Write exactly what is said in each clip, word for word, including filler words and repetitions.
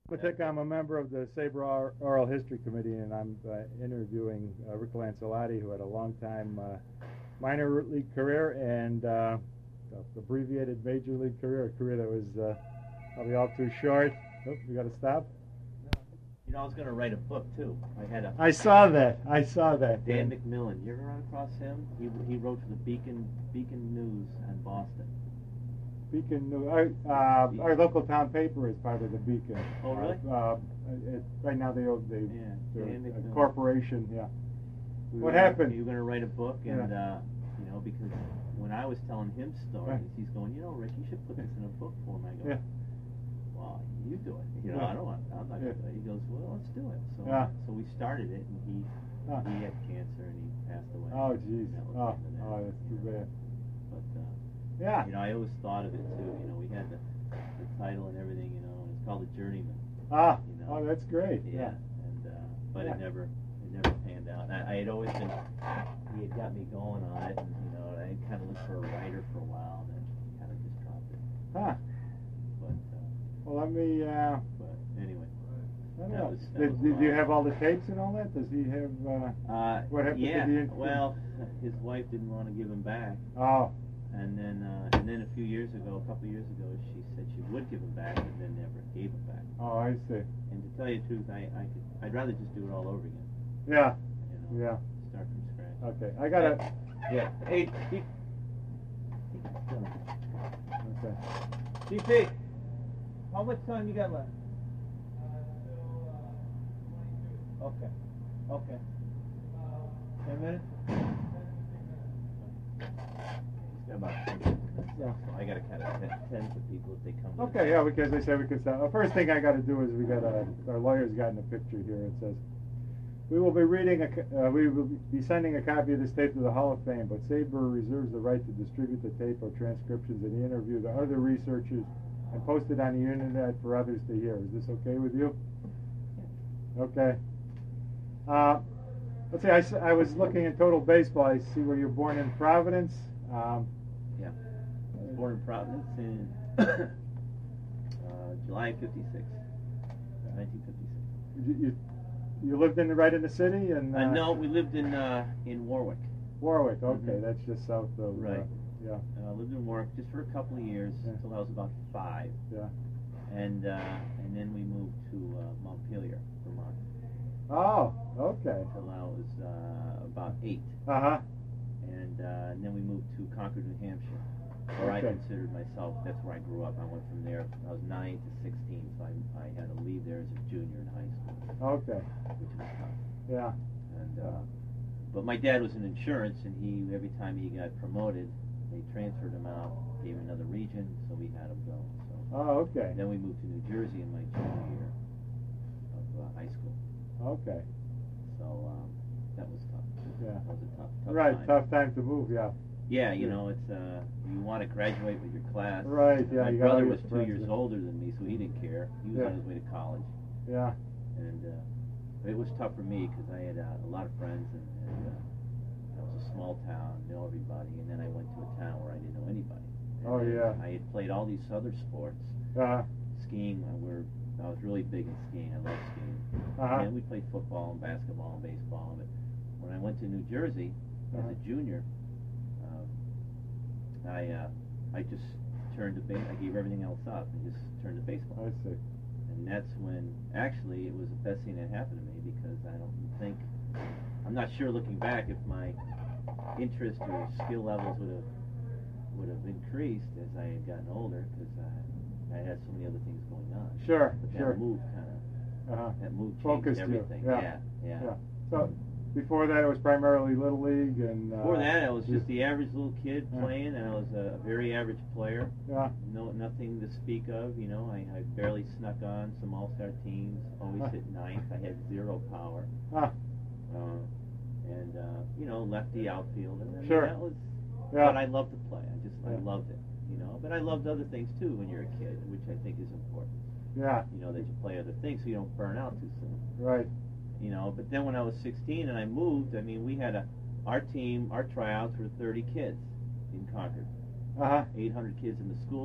Matic, I'm a member of the Sabre Or- Oral History Committee, and I'm uh, interviewing uh, Rick Lancelotti, who had a long-time uh, minor league career and uh, abbreviated major league career, a career that was uh, probably all too short. Oh, we got to stop. You know, I was going to write a book too. I had a. I saw that. I saw that. Dan McMillan. You ever run across him? He he wrote for the Beacon Beacon News in Boston. Beacon News. Our, uh, our local town paper is part of the Beacon. Oh, really? Uh, it, right now they own the Yeah, Dan a McMillan. corporation. Yeah. We What were, happened? You were going to write a book, and Yeah. uh, you know, because when I was telling him stories, Right. he's going, you know, Rick, you should put this in a book form. I go, Yeah. well, you do it. You know, Yeah. I don't want. I'm not Yeah. going to. He goes, well, let's do it. So Yeah. so we started it, and he Huh. he had cancer, and he passed away. Oh, jeez. That was Oh, the end of that, oh, that's too you know. bad. But uh, Yeah. you know, I always thought of it too. You know, we had the, the title and everything. You know, and it's called The Journeyman. Ah. You know. Oh, that's great. Yeah. Yeah. And uh, but Yeah. it never it never panned out. I, I had always been. He had got me going on it, and you know, I kind of looked for a writer for a while, and then kind of just dropped it. Huh. But uh, Well, let me. Uh, but anyway. I don't That know. was- that did, was did you fun. have all the tapes and all that? Does he have? Uh, Uh, What happened to yeah, the inc- well, his wife didn't want to give him back, oh. and then uh, and then a few years ago, a couple of years ago, she said she would give him back, but then never gave him back. Oh, I see. And to tell you the truth, I, I could, I'd rather just do it all over again. Yeah. You know, Yeah. start from scratch. Okay. I gotta. Yeah. Hey, he, Okay. G P, how much time you got left? Okay. Okay. Ten minutes? He's got about ten minutes. Yeah. So I gotta kind of tend to people if they come. in. Okay. Yeah. Because they said we could start. The first thing I got to do is we got a, our lawyer's gotten a picture here. It says. We will be reading a, co- uh, we will be sending a copy of this tape to the Hall of Fame, but Sabre reserves the right to distribute the tape or transcriptions of the interview to other researchers and post it on the internet for others to hear. Is this okay with you? Okay. Uh, let's see, I, s- I was looking in Total Baseball. I see where you're born in Providence. Um, Yeah. I was born in Providence in uh, July of fifty-six. nineteen fifty-six. you, you, you lived in the, right in the city? And, uh, Uh, no, we lived in uh, in Warwick. Warwick, okay, Mhm. that's just south of... Right. Uh, yeah, Uh, lived in Warwick just for a couple of years Yeah. until I was about five, yeah. and uh, and then we moved to uh, Montpelier, Vermont, Oh, okay. until I was uh, about eight, Uh-huh. and uh, and then we moved to Concord, New Hampshire, where I Okay. considered myself. That's where I grew up. I went from there. I was nine to sixteen, so I I had to leave there as a junior in high school, Okay, which was tough. yeah. And uh, but my dad was in insurance, and he every time he got promoted, they transferred him out, gave him another region, so we had him go. So Oh, okay, then we moved to New Jersey in my junior year of uh, high school. okay. So um, that was tough. Yeah. That was a tough, tough Right, time. tough time to move, yeah. Yeah, you know, it's uh, you want to graduate with your class. Right, yeah, My you got all brother your was two friends years there. older than me, so he didn't care. He was Yeah. on his way to college, Yeah, and uh, it was tough for me because I had uh, a lot of friends, and, and uh, that was a small town, knew everybody, and then I went to a town where I didn't know anybody. And Oh, then yeah. I had played all these other sports. uh-huh, Skiing, uh, we're, I was really big in skiing. I love skiing. uh-huh. And we played football and basketball and baseball. But when I went to New Jersey as Uh-huh. a junior, um, I uh, I just turned to base. I gave everything else up and just turned to baseball. I see. And that's when actually it was the best thing that happened to me because I don't think I'm not sure looking back if my interest or skill levels would have would have increased as I had gotten older because I, I had so many other things going on. Sure, But that sure. move kind of Uh-huh. that move changed Focused you, everything. yeah, yeah, yeah. yeah. So, before that it was primarily Little League and... Uh, Before that, I was you- just the average little kid Yeah. playing, and I was a, a very average player. Yeah, No, nothing to speak of. You know, I, I barely snuck on some all-star teams. Always Huh. hit ninth. I had zero power. ah, Uh, and uh, you know, lefty outfield. And I mean, Sure. that was. yeah. But I loved to play. I just I Yeah. loved it. You know, but I loved other things too when you're a kid, which I think is important. Yeah, You know, that you play other things so you don't burn out too soon. right. You know, but then when I was sixteen and I moved, I mean, we had a, our team, our tryouts were thirty kids in Concord, Uh-huh. eight hundred kids in the school,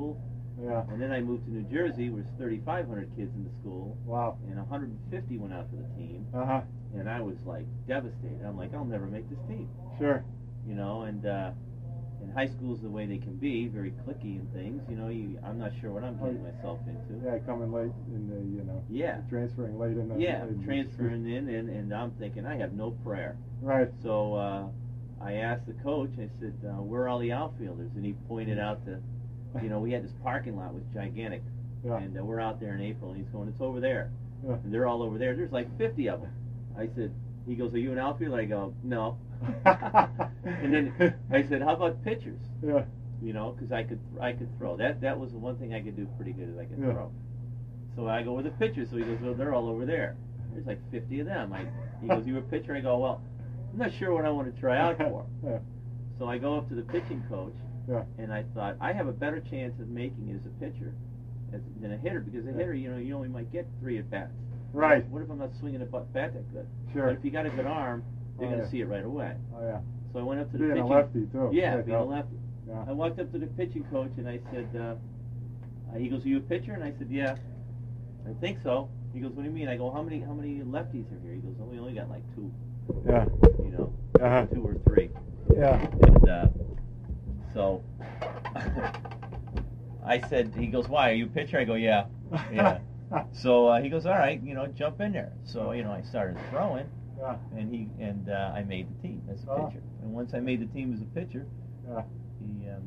Yeah. And then I moved to New Jersey, where there's thirty-five hundred kids in the school, Wow. and one hundred fifty went out for the team. Uh huh. And I was like devastated. I'm like, I'll never make this team. Sure. You know, and uh, and high school's the way they can be, very cliquey and things. You know, you, I'm not sure what I'm getting myself into. Yeah, coming late in the, you know. Yeah. Transferring late in the. Yeah, in the- transferring in, and, and I'm thinking I have no prayer. Right. So uh, I asked the coach. I said, uh, "Where are all the outfielders?" And he pointed out the, you know, we had this parking lot was gigantic, Yeah. and uh, we're out there in April, and he's going, "It's over there," Yeah. and they're all over there. There's like fifty of them. I said, he goes, "Are you an outfielder?" I go, "No." And then I said, "How about pitchers?" Yeah. You know, because I could I could throw. That that was the one thing I could do pretty good is I could Yeah. throw. So I go with the pitchers. So he goes, "Well, they're all over there. There's like fifty of them." I he goes, "You a pitcher?" I go, "Well, I'm not sure what I want to try out for." Yeah. So I go up to the pitching coach, Yeah. and I thought I have a better chance of making it as a pitcher as, than a hitter, because a Yeah. hitter, you know, you only might get three at bats. Right. What if I'm not swinging a bat that good? Sure. But if you got a good arm, they're Oh, going to yeah. see it right away. Oh yeah. So I went up to the Being a pitching. lefty too. Yeah, That being a helps. lefty. Yeah. I walked up to the pitching coach and I said, uh, uh, he goes, "Are you a pitcher?" And I said, "Yeah." "I think so." He goes, "What do you mean?" I go, "How many how many lefties are here?" He goes, "Oh, we only got like two, Yeah. you know, Uh-huh. two or three." Yeah. And uh, so I said, he goes, "Why, are you a pitcher?" I go, "Yeah." Yeah. So uh, he goes, "All right, you know, jump in there." So, you know, I started throwing, Yeah. and he and uh, I made the team as a Oh. pitcher. And once I made the team as a pitcher, Yeah. he um,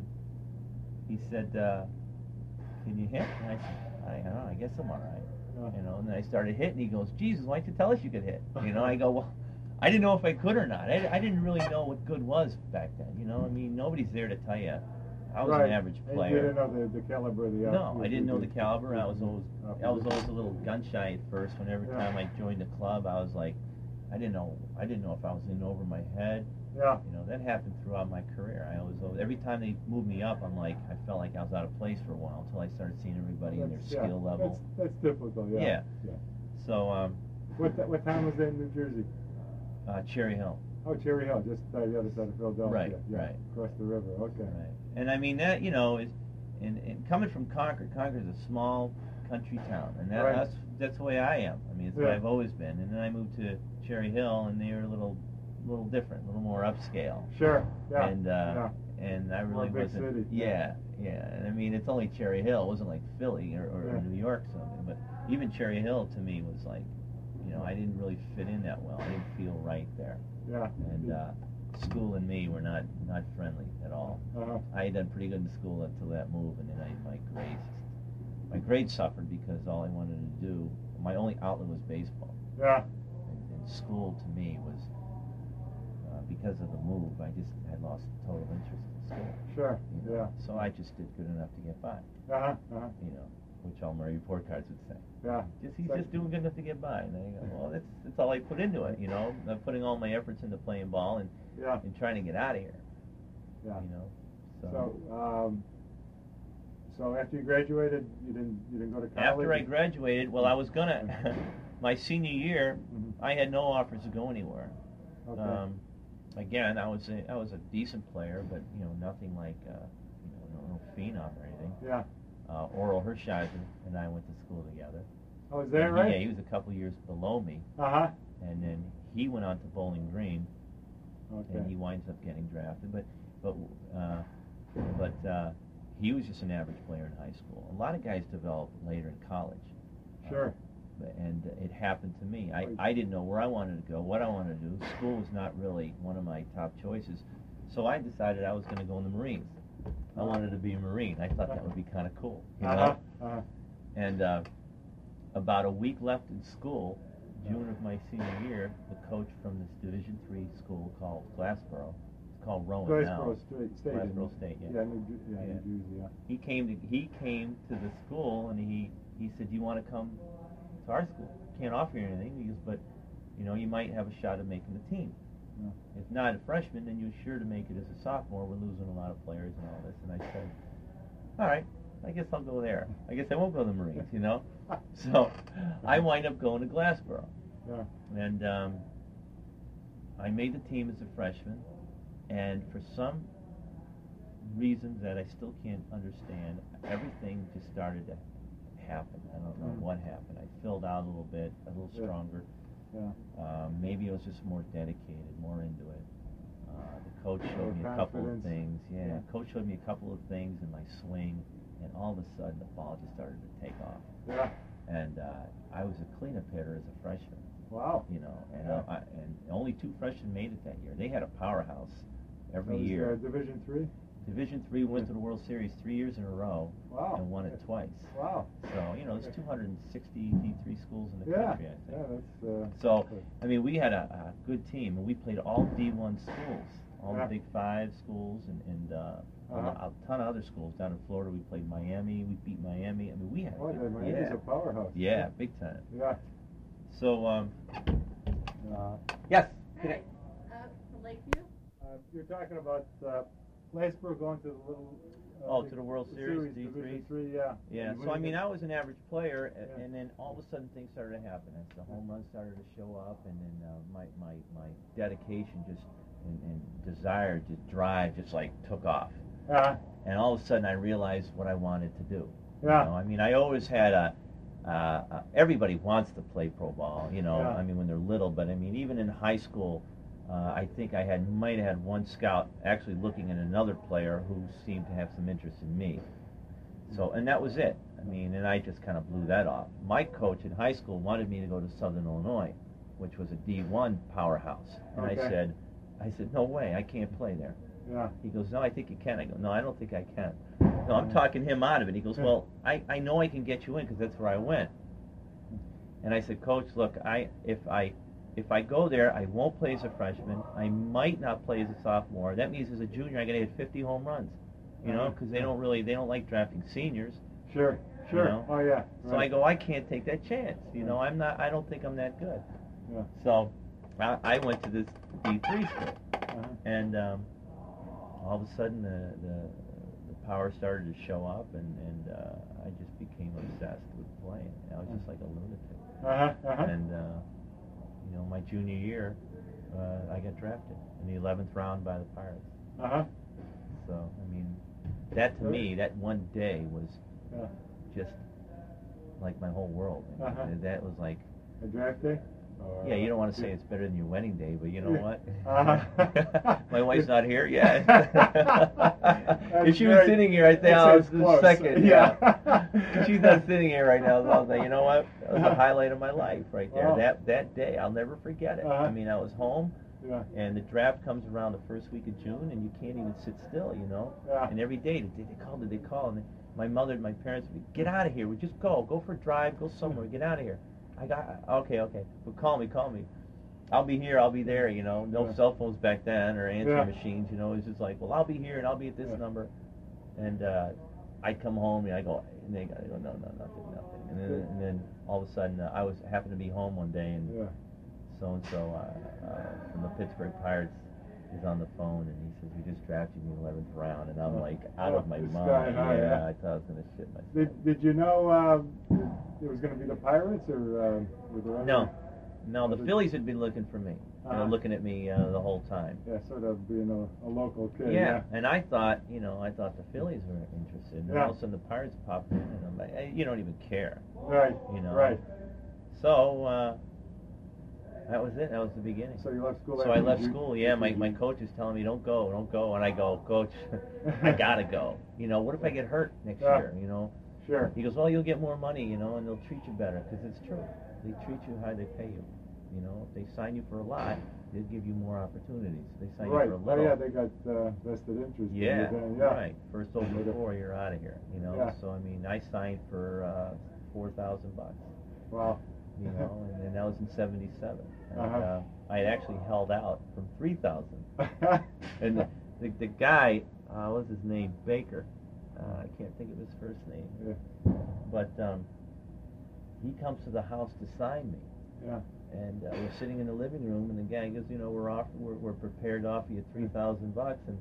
he said, uh, "Can you hit?" And I said, I don't know, I guess I'm all right. Yeah. You know, and then I started hitting. He goes, "Jesus, why didn't you tell us you could hit?" You know, I go, "Well, I didn't know if I could or not. I, I didn't really know what good was back then. You know, I mean, nobody's there to tell you. I was Right. an average And player. You didn't know the, the caliber of the No, outfield. I didn't know the You- caliber. I was always outfield. I was always a little gun shy at first. When every Yeah. time I joined the club, I was like, I didn't know I didn't know if I was in over my head. Yeah. You know, that happened throughout my career. I always every time they moved me up, I'm like, I felt like I was out of place for a while until I started seeing everybody in their That's- yeah, skill level. That's, that's typical. Yeah. Yeah. Yeah. So, um, What t- what town was that in New Jersey? uh, Cherry Hill. Oh, Cherry Hill, just uh, the other side of Philadelphia. Right, Yeah. right. Across the river. Okay. Right. And I mean that, you know, is and, and coming from Concord, Concord's a small country town, and that, Right. that's that's the way I am. I mean, it's the way Yeah. I've always been. And then I moved to Cherry Hill, and they were a little, little different, a little more upscale. Sure. Yeah. And uh, yeah. and I More really big wasn't. city. Yeah, yeah. And I mean, it's only Cherry Hill. It wasn't like Philly or, or, Yeah. or New York or something. But even Cherry Hill to me was like, you know, I didn't really fit in that well. I didn't feel right there. Yeah. And uh, school and me were not not friendly at all. Uh-huh. I had done pretty good in school until that move, and then I, my grades, my grades suffered because all I wanted to do, my only outlet was baseball. Yeah. And, and school to me was, uh, because of the move, I just had lost total interest in school. Sure. You know? Yeah. So I just did good enough to get by. Uh-huh. Uh-huh. You know, which all my report cards would say. Yeah. Just he's So- just doing good enough to get by, and I go, well, that's that's all I put into it. You know, I'm putting all my efforts into playing ball and Yeah. and trying to get out of here. Yeah. You know. So, um, so after you graduated, you didn't you didn't go to college? After I graduated, well, I was gonna. My senior year, Mhm. I had no offers to go anywhere. Okay. Um, again, I was a, I was a decent player, but you know, nothing like uh, you know, no, no phenom or anything. Yeah. Uh, Oral Hershiser and I went to school together. Oh, is that And he- right? Yeah, he was a couple years below me, Uh huh. and then he went on to Bowling Green, Okay. and he winds up getting drafted. But but uh, but uh, he was just an average player in high school. A lot of guys develop later in college. Sure. Uh, and it happened to me. I, I didn't know where I wanted to go, what I wanted to do. School was not really one of my top choices. So I decided I was going to go in the Marines. I wanted to be a Marine. I thought that would be kind of cool. You know? Uh-huh. Uh-huh. And uh, about a week left in school, June of my senior year, the coach from this Division three school called Glassboro, it's called Rowan now. Glassboro State. State Glassboro isn't it? State, yeah. Yeah, New, Ju- yeah, Yeah. New Jersey, yeah. He came to he came to the school and he he said, "Do you want to come to our school? Can't offer you anything." He goes, "But you know, you might have a shot at making the team. Yeah. If not a freshman, then you're sure to make it as a sophomore. We're losing a lot of players and all this." And I said, "All right, I guess I'll go there. I guess I won't go to the Marines, you know." So I wind up going to Glassboro, Yeah. and um, I made the team as a freshman. And for some reasons that I still can't understand, everything just started to happen. I don't know Mm. what happened. I filled out a little bit, a little Yeah. stronger. Yeah. Um, maybe I was just more dedicated, more into it. Uh, the coach More showed me a couple of confidence. things. Yeah, Yeah. coach showed me a couple of things in my swing, and all of a sudden the ball just started to take off. Yeah. And uh, I was a cleanup hitter as a freshman. Wow. You know, and Yeah. uh, I, and only two freshmen made it that year. They had a powerhouse every That was, year. Uh, Division three. Division three went to the World Series three years in a row. Wow. And won it twice. Wow. So you know, there's two hundred sixty D three schools in the Yeah. country, I think. Yeah, that's. Uh, So, I mean, we had a, a good team, and we played all D one schools, all Yeah. the Big Five schools, and, and uh, Uh-huh. a, a ton of other schools down in Florida. We played Miami. We beat Miami. I mean, we had. Oh, a yeah, good, Miami's yeah, a powerhouse. yeah, big time. Yeah. So, um, Uh, yes. Hi, uh, from Lakeview? uh, you're talking about uh, Plattsburgh going to the little. Uh, Oh, to the World Series, D three? Division three, yeah. Yeah, And so I winning mean, it. I was an average player, a- Yeah. and then all of a sudden things started to happen. As the home runs started to show up, and then uh, my, my, my dedication just and, and desire, just drive, just like took off. Uh, And all of a sudden I realized what I wanted to do. Yeah. You know, I mean, I always had a. Uh, uh, everybody wants to play pro ball, you know. Yeah. I mean, when they're little, but I mean, even in high school, uh, I think I had might have had one scout actually looking at another player who seemed to have some interest in me. So, and that was it. I mean, and I just kind of blew that off. My coach in high school wanted me to go to Southern Illinois, which was a D one powerhouse, and Okay. I said, I said, no way, I can't play there. yeah. He goes, no, I think you can. I go, no, I don't think I can. No, I'm talking him out of it. He goes, well, I, I know I can get you in because that's where I went. And I said, Coach, look, I if I if I go there, I won't play as a freshman. I might not play as a sophomore. That means as a junior, I got to hit fifty home runs. You know, because they don't really they don't like drafting seniors. Sure. Sure. You know? Oh yeah. So I right. go, I can't take that chance. You know, I'm not. I don't think I'm that good. Yeah. So I, I went to this D three school. Uh-huh. And um, all of a sudden, the, the the power started to show up, and and uh, I just became obsessed with playing. I was just like a lunatic. Uh-huh. Uh-huh. And uh, you know, my junior year, uh, I got drafted in the eleventh round by the Pirates. Uh-huh. So I mean, that to me, that one day was Yeah. just like my whole world. I mean, Uh-huh. That was like. A draft day? Or, Yeah, you don't uh, want to say it's better than your wedding day, but you know what? Uh-huh. My wife's not here yet. That's If she was very- sitting here, I'd say, that's oh, it's it's the close. second. Yeah. If she's not sitting here right now, so I'll say, you know what? That was a highlight of my life right there. Wow. That that day, I'll never forget it. Uh-huh. I mean, I was home, Yeah. and the draft comes around the first week of June, and you can't even sit still, you know? Yeah. And every day, did they call, did they call? And my mother and my parents would be, get out of here. We just go. Go for a drive. Go somewhere. Get out of here. I got, okay, okay. But call me, call me. I'll be here, I'll be there, you know. No Yeah. cell phones back then or answering Yeah. machines, you know. It's just like, well, I'll be here and I'll be at this Yeah. number. And uh, I come home and I go, and they go, no, no, nothing, nothing. And then, and then all of a sudden, uh, I was happened to be home one day, and Yeah. so and so from the Pittsburgh Pirates is on the phone, and he says, we just drafted you in the eleventh round, and I'm Oh. like out Oh, of my this mind. guy, huh? yeah, Yeah. I thought I was gonna shit myself. Did Did you know um, it was going to be the Pirates or um, were there other? No, no, the Other- Phillies had been looking for me, you know, Uh-huh. looking at me uh, the whole time. Yeah, sort of being a, a local kid. Yeah, and I thought, you know, I thought the Phillies were interested, and Yeah. all of a sudden the Pirates popped in, and I'm like, hey, you don't even care, Right. you know. Right. So uh, that was it. That was the beginning. So you left school. So I after left you- school. Yeah, my you- my coach is telling me, don't go, don't go, and I go, Coach, I gotta go. You know, what if I get hurt next Yeah. year? You know. Sure. He goes, well, you'll get more money, you know, and they'll treat you better, because it's true. They treat you how they pay you. You know, if they sign you for a lot, they'll give you more opportunities. If they sign Right. you for a Oh little. yeah, they got uh, vested interest. in you Yeah, then, yeah. right. First over four, you're out of here. You know, Yeah. so I mean, I signed for uh, four thousand bucks. Wow. You know, and, and that was in seventy-seven. And, Uh-huh. uh, I had actually held out from three thousand. And the, the the guy, uh, what's his name, Baker. Uh, I can't think of his first name. Yeah. But um, he comes to the house to sign me. Yeah. And uh, we're sitting in the living room, and the guy goes, you know, we're off, we're, we're prepared to offer you three thousand bucks, and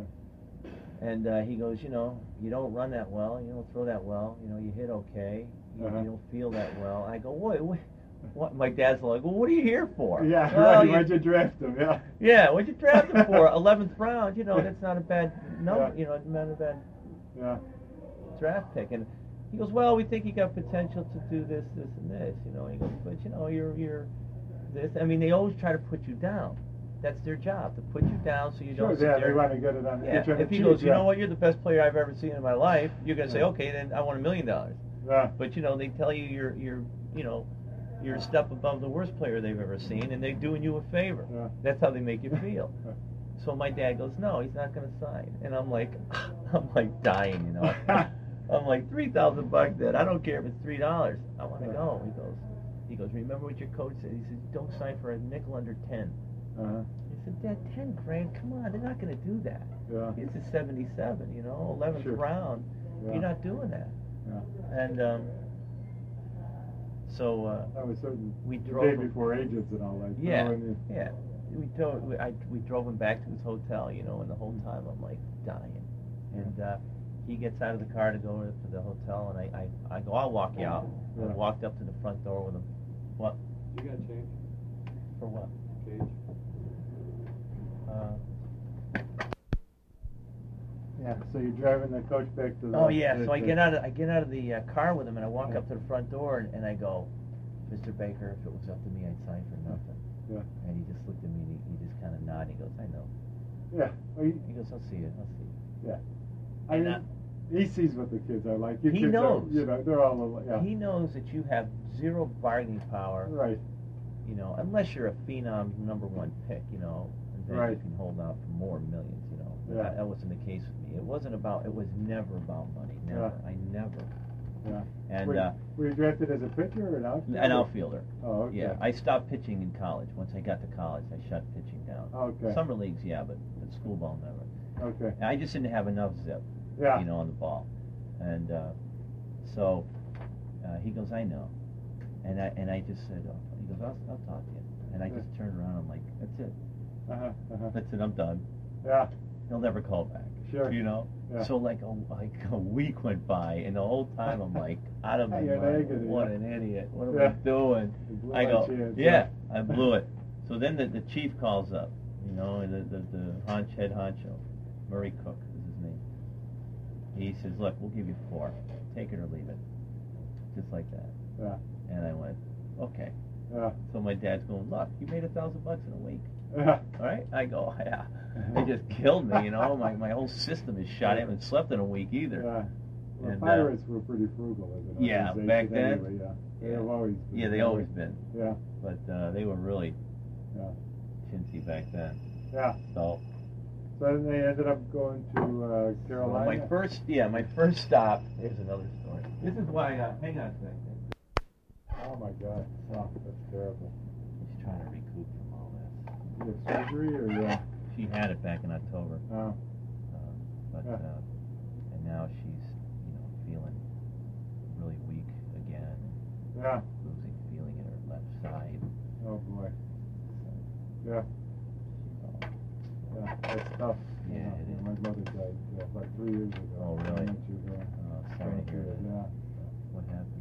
Yeah. and uh, he goes, you know, you don't run that well, you don't throw that well, you know, you hit okay, you, Uh-huh. you don't feel that well. I go, wait, wait, what? My dad's like, well, what are you here for? Yeah, well, right. you- Why'd you draft him? Yeah. Yeah, what'd you draft him for? eleventh round. You know, that's not a bad number. Yeah. You know, not a bad Yeah. draft pick. And he goes, well, we think you got potential to do this, this, and this. You know, he goes, but you know, you're you're this. I mean, they always try to put you down. That's their job, to put you down so you Sure, don't sit yeah, there. they want to get it on. Yeah, they're trying to if he cheat, goes, you yeah. know what, you're the best player I've ever seen in my life, you're going to say, Yeah. okay, then I want a million dollars. Yeah. But, you know, they tell you you're, you're, you know, you're a step above the worst player they've ever seen, and they're doing you a favor. Yeah. That's how they make you feel. So my dad goes, no, he's not going to sign. And I'm like, I'm like dying, you know. I'm like, three thousand bucks, Dad. I don't care if it's three dollars. I want to Yeah. go. He goes, he goes, remember what your coach said? He said, don't sign for a nickel under ten. Uh-huh. I said, Dad, ten grand, come on, they're not going to do that. Yeah. This is seventy-seven, you know, eleventh Sure. round. Yeah. You're not doing that. Yeah. And um, so uh, That was certain. we the drove day him- before agents and all that. yeah, You know, and you- yeah. We drove, we, I, we drove him back to his hotel, you know, and the whole time I'm like dying. And uh, he gets out of the car to go to the hotel, and I, I, I go, I'll walk you out. I Yeah. walked up to the front door with him. What? You got change, For what? Cage. Uh, Yeah. So you're driving the coach back to the. Oh yeah, the- so I the- get out of I get out of the uh, car with him and I walk Yeah. up to the front door and, and I go, Mister Baker, if it was up to me, I'd sign for nothing. Yeah. And he just looked at me and he, he just kind of nodded. He goes, I know. Yeah. Well, you- He goes, I'll see you. I'll see you. yeah. I And, mean, uh, he sees what the kids are like. Your He kids knows. Are, you know, they're all. al- Yeah. He knows that you have zero bargaining power. Right. You know, unless you're a phenom number one pick. You know, and then Right. you can hold out for more millions. You know, but Yeah. that, that wasn't the case with me. It wasn't about. It was never about money. Never. Yeah. I never. Yeah. And were, you- uh, were you drafted as a pitcher or an outfielder? an outfielder. Oh, okay. Yeah, I stopped pitching in college. Once I got to college, I shut pitching down. Okay. Summer leagues, yeah, but, but school ball never. Okay. And I just didn't have enough zip, Yeah. you know, on the ball. And uh, so uh, he goes, I know. And I and I just said, oh, he goes, I'll, I'll talk to you. And I Yeah. just turned around. I'm like, that's it. Uh-huh. Uh-huh. That's it. I'm done. Yeah. He'll never call back. Sure. You know. Yeah. So like a like a week went by, and the whole time I'm like, out of my You're an mind. agony, What yeah. an idiot! What am Yeah. I doing? You blew I my go, chance, yeah, I blew it. So then the, the chief calls up, you know, and the the, the honch, head honcho, Murray Cook is his name. He says, look, we'll give you four, take it or leave it, just like that. Yeah. And I went, okay. Yeah. So my dad's going, look, you made a thousand bucks in a week. Yeah. All right? I go, yeah. It just killed me, you know. My my whole system is shot. I haven't slept in a week either. Yeah. Well, And, uh, pirates were pretty frugal as an Yeah, organization back then. Anyway, yeah. They Yeah. have always been. Yeah, they always been. Yeah. But uh, they were really Yeah. chintzy back then. Yeah. So So then they ended up going to uh, well, Carolina. my first, yeah, my first stop. Here's another story. This is why. Uh, hang on a second. Oh my God. Oh, that's terrible. She's trying to recoup from all this. Did you have surgery or yeah? She had it back in October, Oh. uh, but Yeah. uh, and now she's, you know, feeling really weak again, Yeah. losing feeling in her left side. Oh boy. So Yeah. she's all, Yeah. That's tough. Yeah, You know, it is. My mother died uh, about three years ago. Oh, really? How much you, uh, uh, sorry going to hear through it, that. Yeah. What happened?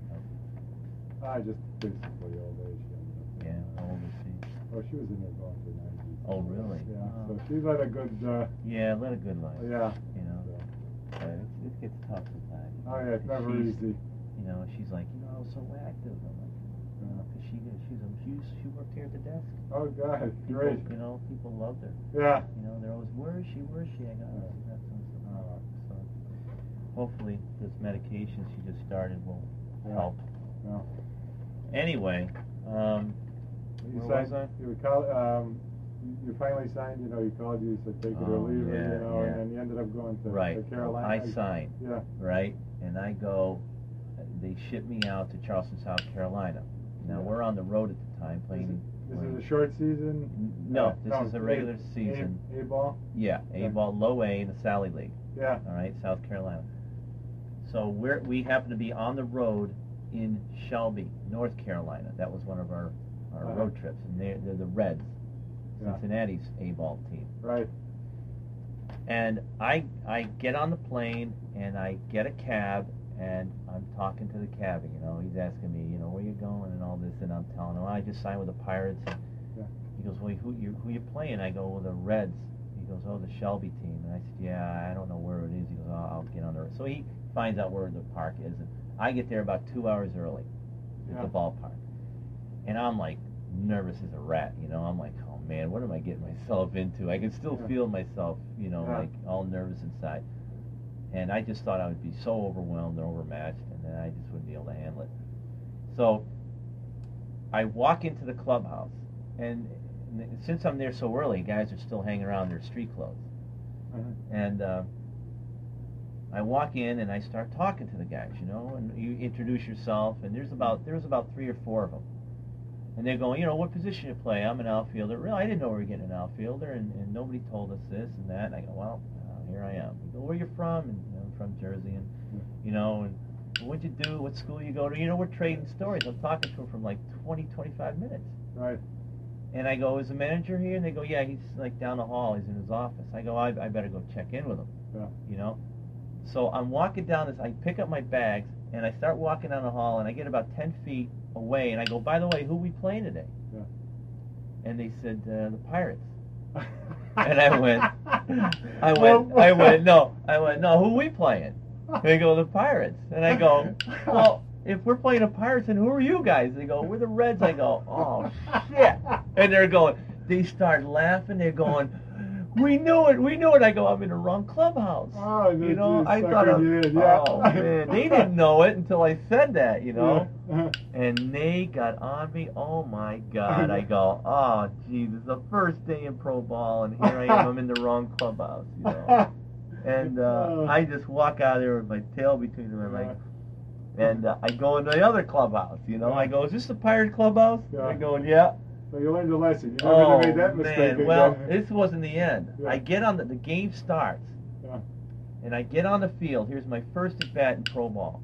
I just basically old age. and, Yeah, uh, how old is she? Oh, she was in her going to nineties. Oh, really? Yeah. Oh. So she led a good. Uh, Yeah, led a good life. yeah. You know, So, but it's, it gets tough sometimes. oh yeah, it's never she's, easy. You know, she's like, you know, I was so active. I'm like, Yeah. cause she she's a, she she worked here at the desk. Oh God, People, great. You know, people loved her. Yeah. You know, they're always, where is she? Where is she? I got Yeah. that's Uh, so hopefully this medication she just started will Yeah. help. no. Anyway, um, You where signed. was I? You were call, um, you- you finally signed. You know, he called you, said take it or Oh, leave it. yeah, You know, yeah. and then you ended up going to, Right. to Carolina. I signed. Yeah. Right, and I go. They ship me out to Charleston, South Carolina. Now Yeah. we're on the road at the time Is playing. it, is playing- it a short season? N- No, Uh, this is a regular season. A, ball. Yeah, A Okay. ball, low A in the Sally League. Yeah. All right, South Carolina. So we're we happen to be on the road in Shelby, North Carolina. That was one of our, our Uh-huh. road trips, and they're, they're the Reds, Yeah. Cincinnati's A ball team. Right. And I I get on the plane and I get a cab and I'm talking to the cabbie. You know, he's asking me, you know, where you going and all this, and I'm I'm telling him, I just signed with the Pirates. And Yeah. he goes, well, who you who you playing? I go, well, the Reds. He goes, oh, the Shelby team. And I said, yeah, I don't know where it is. He goes, oh, I'll get on there. So he finds out where the park is, and I get there about two hours early at Yeah. the ballpark, and I'm like nervous as a rat. You know, I'm like, oh man, what am I getting myself into? I can still Yeah. feel myself, you know, Yeah. like all nervous inside. And I just thought I would be so overwhelmed and overmatched, and then I just wouldn't be able to handle it. So I walk into the clubhouse, and since I'm there so early, guys are still hanging around in their street clothes. Uh-huh. And uh, I walk in and I start talking to the guys, you know, and you introduce yourself, and there's about there's about three or four of them, and they're going, you know, what position you play? I'm an outfielder. Really, I didn't know we were getting an outfielder, and, and nobody told us this and that. And I go, well, uh, here I am. They go, where you from? And you know, I'm from Jersey, and you know, and what'd you do? What school you go to? You know, we're trading stories. I'm talking to them for like twenty, twenty-five minutes. Right. And I go, is the manager here? And they go, yeah, he's like down the hall. He's in his office. I go, I, I better go check in with him. Yeah. You know? So I'm walking down this, I pick up my bags, and I start walking down the hall, and I get about ten feet away, and I go, by the way, who we playing today? Yeah. And they said, uh, the Pirates. And I went, I went, I went, no, I went, no, who we playing? And they go, the Pirates. And I go, well, if we're playing the Pirates, then who are you guys? They go, we're the Reds. I go, oh, shit. And they're going, they start laughing. They're going, we knew it, we knew it. I go, I'm in the wrong clubhouse. Oh, you know, I suckered thought, I, you in, yeah. oh, man, they didn't know it until I said that, you know. Yeah. And they got on me. Oh, my God. I go, oh, gee, this is the first day in pro ball, and here I am. I'm in the wrong clubhouse, you know. And uh, I just walk out of there with my tail between my legs. And uh, I go into the other clubhouse, you know. I go, is this the Pirate clubhouse? Yeah. They're going, yeah. So you learned the lesson. You never Oh, made that mistake man. again. Well, this wasn't the end. Yeah. I get on the, the game starts. Yeah. And I get on the field. Here's my first at bat in pro ball.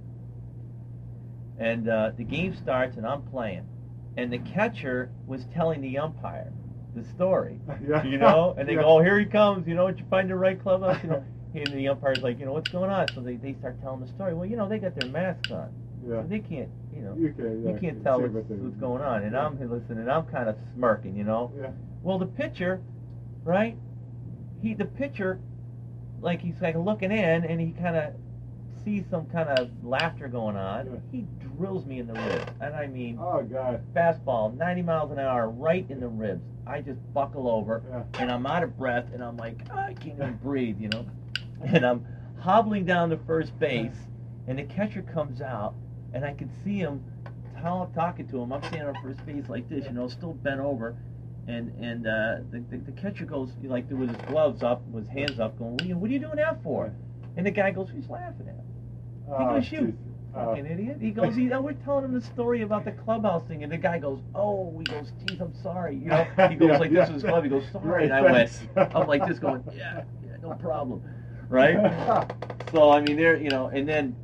And uh, the game starts, and I'm playing. And the catcher was telling the umpire the story, Yeah. you know. And they Yeah. go, oh, here he comes. You know, did you find the right clubhouse? You know. And the umpire's like, you know, what's going on? So they, they start telling the story. Well, you know, they got their masks on. Yeah. So they can't, you know, You can, yeah, you can't see tell what what's, they- what's going on. And Yeah. I'm listening, I'm kind of smirking, you know. Yeah. Well, the pitcher, right? He, the pitcher, like he's like looking in, and he kind of sees some kind of laughter going on. Yeah. He drills me in the ribs, and I mean, Oh, God. fastball, ninety miles an hour, right in the ribs. I just buckle over, Yeah. and I'm out of breath, and I'm like, I can't even breathe, you know. And I'm hobbling down to first base, and the catcher comes out, and I can see him t- talking to him. I'm standing on first base like this, you know, still bent over, and and uh, the, the the catcher goes like with his gloves up, with his hands up, going, what are you, what are you doing that for? And the guy goes, he's laughing at him. He Oh, goes, you geez. fucking Oh. idiot. He goes, he, we're telling him the story about the clubhouse thing, and the guy goes, oh, he goes, geez, I'm sorry. You know, he goes Yeah, like yeah. this with his glove. He goes, sorry, Right, and I went, thanks. I'm like this, going, yeah, yeah, no problem, right? So I mean, there, you know, and then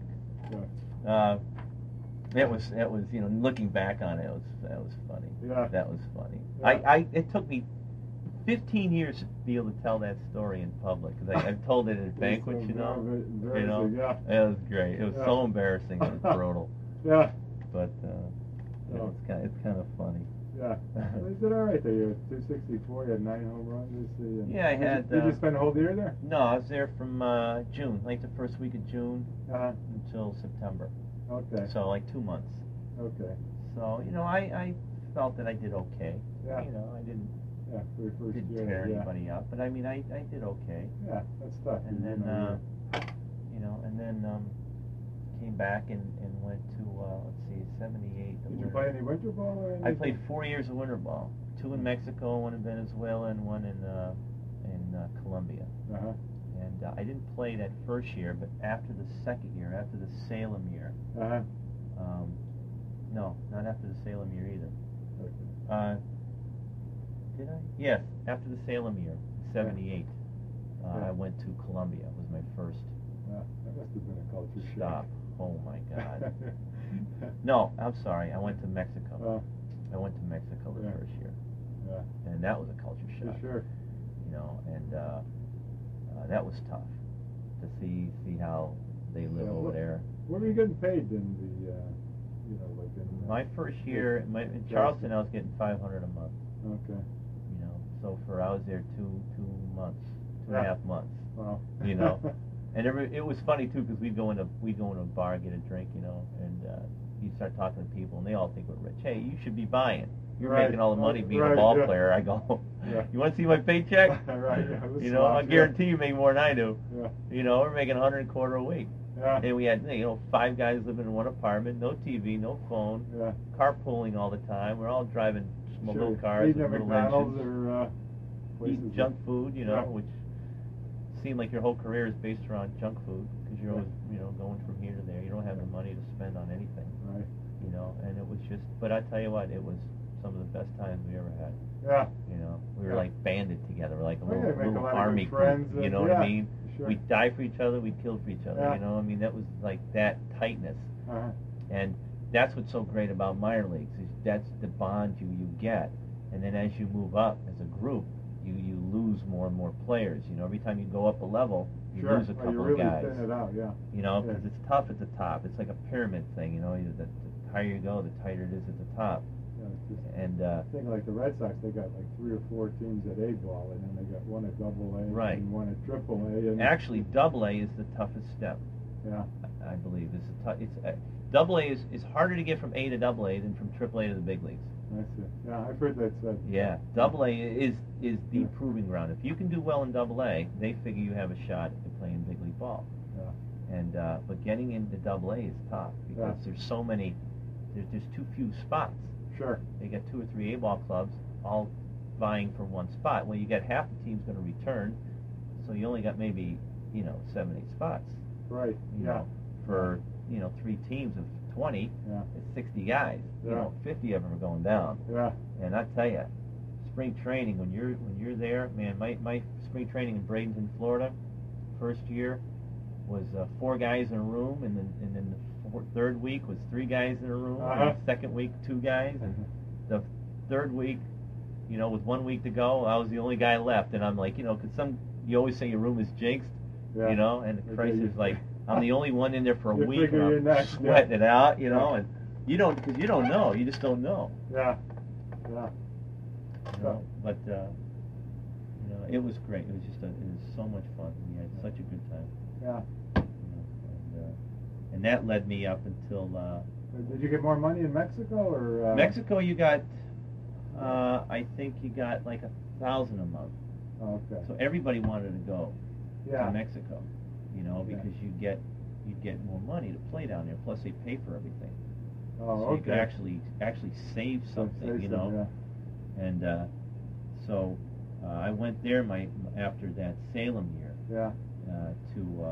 uh, it was, it was, you know, looking back on it, it was, that was funny. Yeah. That was funny. Yeah. I, I, it took me fifteen years to be able to tell that story in public because I've told it at banquets, you know. Very, You know, yeah. it was great. It was Yeah. so embarrassing. It was brutal. Yeah. But uh, you know, it's kind, it's kind of funny. Yeah. Well, you did all right there. You were two sixty-four. You had nine home runs. Let's see. And Yeah, I did you- had, Did you uh, spend a whole year there? No, I was there from uh, June, like the first week of June Uh, until September. okay. So like two months. Okay. So you know, I, I felt that I did okay. Yeah. You know, I didn't Yeah. For your first didn't year. tear yeah. anybody up, but I mean, I, I did okay. Yeah. That's tough. And you then know, uh, you know, and then um, came back and, and went to uh, let's see, seventy-eight. the Did you winter- play any winter ball or anything? I played four years of winter ball, two in Mexico, one in Venezuela, and one in uh, in uh, Colombia. Uh-huh. And uh, I didn't play that first year, but after the second year, after the Salem year, Uh-huh. um, no, not after the Salem year either. Okay. Uh, did I? Yes, after the Salem year, seventy-eight, uh, Yeah. I went to Colombia. It was my first Yeah. That must have been a culture shock. stop. Oh my God. No, I'm sorry. I went to Mexico. Well, I went to Mexico the Yeah. first year, yeah. and that was a culture For shock. sure. You know, and uh, uh, that was tough to see see how they live Yeah, over what- there. What were you getting paid in the, uh, you know, like in My first year, my, in Charleston, I was getting five hundred a month. Okay. You know, so for I was there two two months, two and a Yeah. half months. Wow. You know, and every, it was funny too because we'd go into we'd go into a bar, get a drink, you know, and uh, you start talking to people, and they all think we're rich. Hey, you should be buying. You're Right. making all the money being Right, a ball yeah. player. I go, Yeah. you want to see my paycheck? Right. Yeah, it was You know, I sloppy. guarantee you make more than I do. Yeah. You know, we're making a hundred and a quarter a week. Yeah. And we had, you know, five guys living in one apartment, no T V, no phone, Yeah. carpooling all the time. We're all driving small Sure. little cars Eating with at little McDonald's engines, or uh, places eating that- junk food, you know, Yeah. which seemed like your whole career is based around junk food because you're Yeah. always, you know, going from here to there. You don't have the money to spend on anything, Right. you know. And it was just, but I tell you what, it was some of the best times we ever had. Yeah. You know, we were Yeah. like banded together, we're like a Oh, yeah, little, you make a little lot of good army group. friends You and- know what yeah, I mean? sure. We'd die for each other, we'd kill for each other. Yeah. You know, I mean, that was like that tightness. Uh-huh. And that's what's so great about minor leagues is that's the bond you, you get. And then as you move up as a group, you, you lose more and more players. You know, every time you go up a level, you Sure. lose a Oh, couple you really of guys. thin it out, yeah. You know, Yeah. because it's tough at the top. It's like a pyramid thing. You know, you, the, the higher you go, the tighter it is at the top. Yeah, it's just, And uh, I think like the Red Sox, they got like three or four teams at A ball, and then they got one at Double A Right. and one at Triple A. And actually, Double A is the toughest step. yeah, I believe it's a tou- it's uh, Double A is, is harder to get from A to Double A than from Triple A to the big leagues. I see. Yeah, I've heard that said. Yeah, Double A is is the Yeah. proving ground. If you can do well in Double A, they figure you have a shot at playing big league ball. Yeah. And uh, but getting into Double A is tough because Yeah. there's so many. There's there's too few spots. Sure. They got two or three A ball clubs all vying for one spot. Well, you got half the team's going to return, so you only got maybe you know seven eight spots. Right. You Yeah. know, for you know three teams of twenty, Yeah. it's sixty guys. You Yeah. know, fifty of them are going down. Yeah. And I tell you, spring training when you're when you're there, man. My my spring training in Bradenton, Florida, first year was uh, four guys in a room, and then and then the four, third week was three guys in a room. Uh-huh. And the second week, two guys, and the third week, you know, with one week to go, I was the only guy left, and I'm like, you know, 'cause some you always say your room is jinxed, Yeah. you know, and Okay, Christ you- is like, I'm the only one in there for a You week, figure and you're I'm next, yeah. sweating it out, you know, and you don't because you don't know, you just don't know. Yeah. Yeah. You know, but uh, you know, it was great. It was just a, it was so much fun. We had such a good time. Yeah. You know, and, uh, and that led me up until uh, Did you get more money in Mexico or? Uh, Mexico. You got, uh, I think you got like a thousand a month. Oh, okay. So everybody wanted to go Yeah. to Mexico. You know, Yeah. because you get you get more money to play down there. Plus they pay for everything. Oh, so okay. you could actually actually save something. Save you some, know. And uh, so uh, I went there my after that Salem year Yeah. uh, to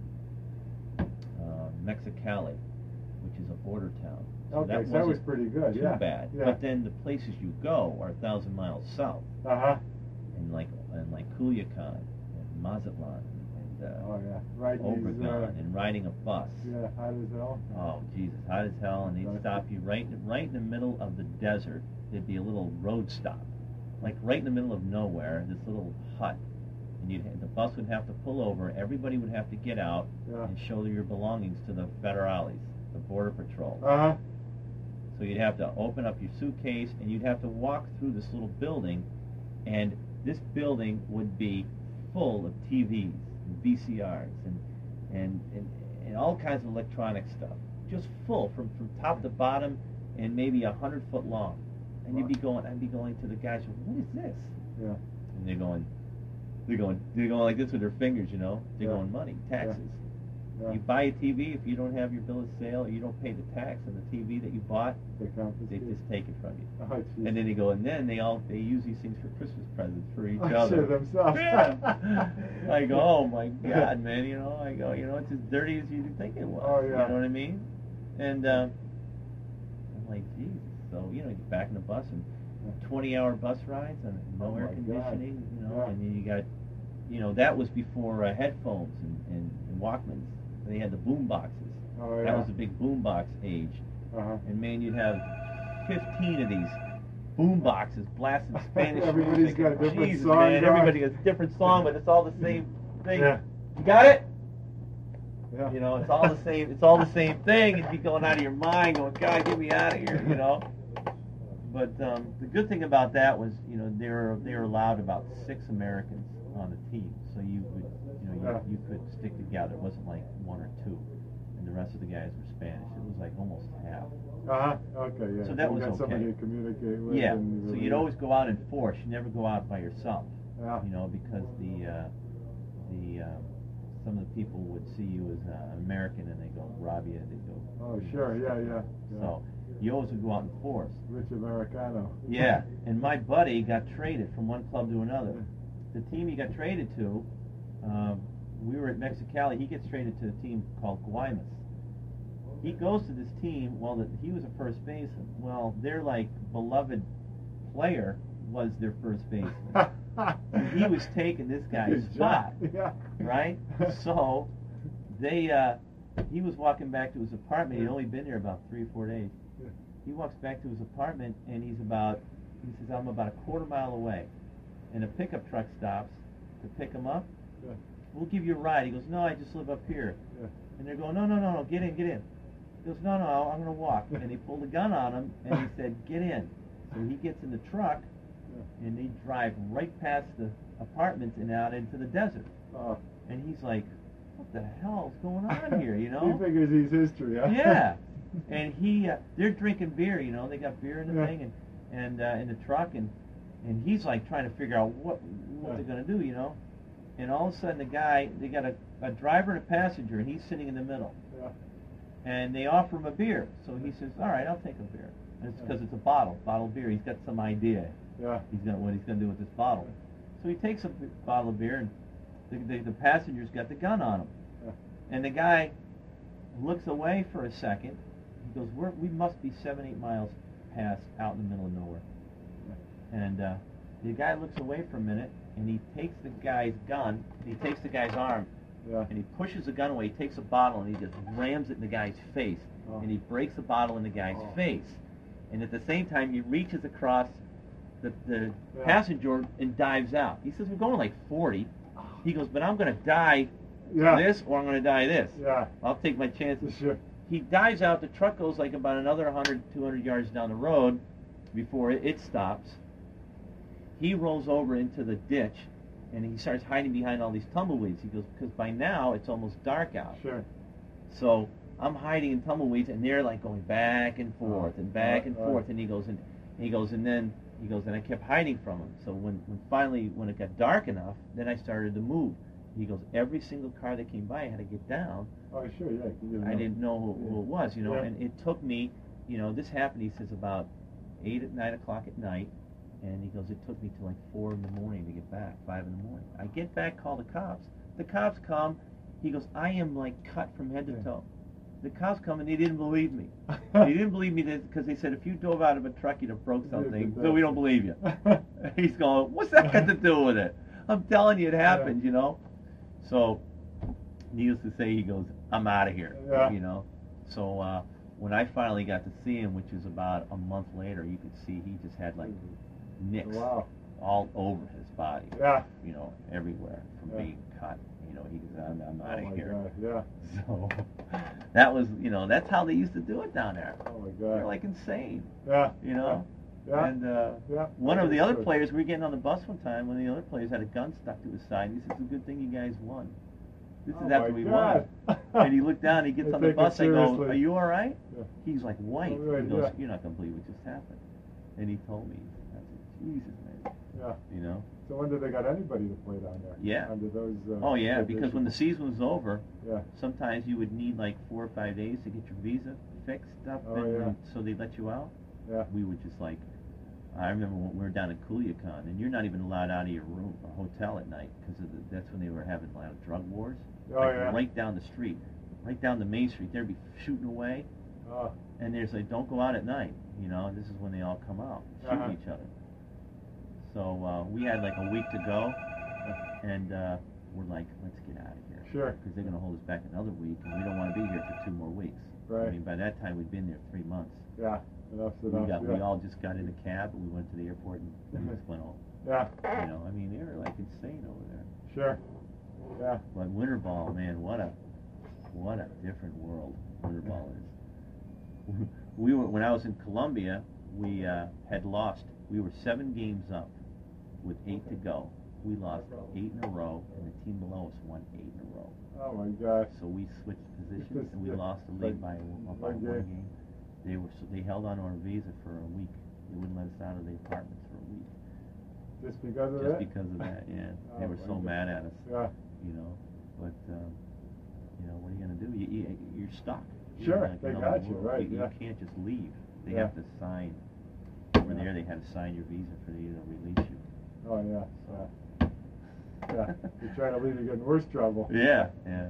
uh, uh, Mexicali, which is a border town. So Okay, that so that was wasn't pretty good. too Yeah. bad. Yeah. But then the places you go are a thousand miles south, Uh huh. and like and like Culiacan and Mazatlan and uh, Oh yeah. Right. Obregon these, uh, and riding a bus. Yeah. Hot as hell. Oh Jesus, hot as hell, and they'd Right. stop you right right in the middle of the desert. There'd be a little road stop, like right in the middle of nowhere. This little hut, and you'd the bus would have to pull over. Everybody would have to get out Yeah. and show your belongings to the federales, the border patrol. Uh huh. So you'd have to open up your suitcase, and you'd have to walk through this little building, and this building would be full of T Vs and V C Rs and and, and, and all kinds of electronic stuff, just full from, from top to bottom, and maybe a hundred foot long. And you'd be going, I'd be going to the guys, what is this? Yeah. And they're going, they're going, they're going like this with their fingers, you know. They're Yeah. going money, taxes. Yeah. You buy a T V, if you don't have your bill of sale, or you don't pay the tax on the T V that you bought, They they confiscate. just take it from you. Oh, geez. And then they go, and then they all they use these things for Christmas presents for each Oh, other. sure, themselves. Yeah. I go, oh my God, man, you know, I go, you know, it's as dirty as you think it was. Oh, yeah. You know what I mean? And uh, I'm like, Jesus. So you know, you get back in the bus and twenty-hour bus rides and no Oh, air my God. conditioning, you know, Yeah. and then you got, you know, that was before uh, headphones and, and, and Walkmans. They had the boom boxes. Oh yeah. That was the big boom box age. Uh huh. And man, you'd have fifteen of these boom boxes blasting Spanish Everybody's music. got a different Jesus, song man, going. everybody has a different song, but it's all the same thing. Yeah. You got it? Yeah. You know, it's all the same. It's all the same thing. You'd be going out of your mind, going, "God, get me out of here," you know. But um, the good thing about that was, you know, they were they were allowed about six Americans on the team, so you could, you know, you, Yeah. you could stick together. It wasn't like one or two, and the rest of the guys were Spanish. It was like almost half. Uh-huh. Okay, yeah. So that you was got somebody okay. to communicate with. Yeah. And So really- you'd always go out in force. You never go out by yourself. Yeah. You know, because the uh, the uh, some of the people would see you as uh, American and they go rob you. They go. Oh, sure. Yeah, yeah. yeah. So you always would go out in force. Rich Americano. Yeah. And my buddy got traded from one club to another. The team he got traded to, um, we were at Mexicali. He gets traded to a team called Guaymas. He goes to this team. Well, the, he was a first baseman. Well, their like beloved player was their first baseman. He was taking this guy's spot, Yeah. right? So they, uh, he was walking back to his apartment. He'd only been there about three or four days. Yeah. He walks back to his apartment and he's about, he says, I'm about a quarter mile away. And a pickup truck stops to pick him up. Yeah. We'll give you a ride. He goes, no, I just live up here. Yeah. And they're going, no, no, no, no, get in, get in. He goes, no, no, I'm going to walk. And he pulled a gun on him and he said, get in. So he gets in the truck Yeah. and they drive right past the apartments and out into the desert. Oh. And he's like, what the hell's going on here, you know? He figures he's history, huh? Yeah. And he, uh, they're drinking beer, you know. They got beer in the Yeah. thing and, and uh, in the truck, and and he's like trying to figure out what what Yeah. they're gonna do, you know. And all of a sudden, the guy, they got a, a driver and a passenger, and he's sitting in the middle. Yeah. And they offer him a beer, so he says, "All right, I'll take a beer." And it's because it's a bottle, bottled beer. He's got some idea. Yeah. He's gonna what he's gonna do with this bottle. So he takes a b- bottle of beer, and the, the the passenger's got the gun on him. Yeah. And the guy looks away for a second. He goes, We're, we must be seven, eight miles past out in the middle of nowhere. And uh, the guy looks away for a minute, and he takes the guy's gun, and he takes the guy's arm, Yeah. and he pushes the gun away. He takes a bottle, and he just rams it in the guy's face. Oh. And he breaks the bottle in the guy's Oh. face. And at the same time, he reaches across the, the Yeah. passenger and dives out. He says, we're going like forty. He goes, but I'm going to die Yeah. this or I'm going to die this. Yeah. I'll take my chances. Sure. He dives out. The truck goes like about another one hundred, two hundred yards down the road before it, it stops. He rolls over into the ditch, and he starts hiding behind all these tumbleweeds. He goes, because by now it's almost dark out. Sure. So I'm hiding in tumbleweeds, and they're like going back and forth and back and Right, forth. right. And he goes, and he goes, and then he goes, and I kept hiding from him. So when, when finally, when it got dark enough, then I started to move. He goes, every single car that came by, I had to get down. Oh, sure, yeah. You didn't I know. didn't know who, who it was, you know, Yeah. and it took me, you know, this happened, he says, about eight at nine o'clock at night, and he goes, it took me till like four in the morning to get back, five in the morning. I get back, call the cops. The cops come. He goes, I am like cut from head to Yeah. toe. The cops come and they didn't believe me. They didn't believe me because they said if you drove out of a truck, you'd have broke something. So we don't believe you. He's going, what's that got to do with it? I'm telling you, it happened, you know. So, needless to say, he goes, I'm out of here, Yeah. you know. So uh, when I finally got to see him, which was about a month later, you could see he just had like nicks Wow. all over his body, Yeah. you know, everywhere from Yeah. being cut. You know, he goes, I'm, I'm Oh out my of here. God. Yeah. So that was, you know, that's how they used to do it down there. Oh my They're God. like insane, Yeah. you know. Yeah. And uh, Yeah. one of the other Good. players, we were getting on the bus one time, one of the other players had a gun stuck to his side. He said, it's a good thing you guys won. This Oh is after my we God. won. And he looked down, he gets They on the take it bus, I go, seriously. are you all right? Yeah. He's like white. Oh, right, He goes, yeah. you're not going to believe what just happened. And he told me, I said, Jesus, man. Yeah. You know? So when did they got anybody to play down there? Yeah. Under those. Uh, Oh, yeah, because when the conditions? season was over, Yeah. sometimes you would need like four or five days to get your visa fixed up, Oh, and, yeah. and so they'd let you out. Yeah. We would just like, I remember when we were down in Culiacan, and you're not even allowed out of your room, a hotel at night, because the, that's when they were having a lot of drug wars. Oh, like, yeah. Right down the street, right down the main street, they'd be shooting away, Oh. and there's like, don't go out at night. You know, this is when they all come out, shooting Uh-huh. each other. So uh, we had like a week to go, and uh, we're like, let's get out of here. Sure. Because they're going to hold us back another week, and we don't want to be here for two more weeks. Right. I mean, by that time, we'd been there three months. Yeah. Enough's We, enough. got, yeah. we all just got in a cab, and we went to the airport, and we just went home. Yeah. You know, I mean, they were like insane over there. Sure. Yeah. But winter ball, man, what a what a different world witherball is. We were when I was in Columbia, we uh, had lost. We were seven games up with eight to go. We lost eight in a row, and the team below us won eight in a row. Oh my gosh. So we switched positions, and we lost the league by, by one game. They were so they held on to our visa for a week. They wouldn't let us out of the apartments for a week. Just because of Just that? because of that, yeah. Oh They were so my mad at us. Yeah. You know, but um, you know, what are you gonna do? You, you you're stuck. Sure, You're like they in got another you, world. right, You, yeah. you can't just leave. They Yeah. have to sign. Over Yeah. there, they had to sign your visa for you to release you. Oh yeah. Yeah. Yeah. You're trying to leave, you get in worse trouble. Yeah, yeah.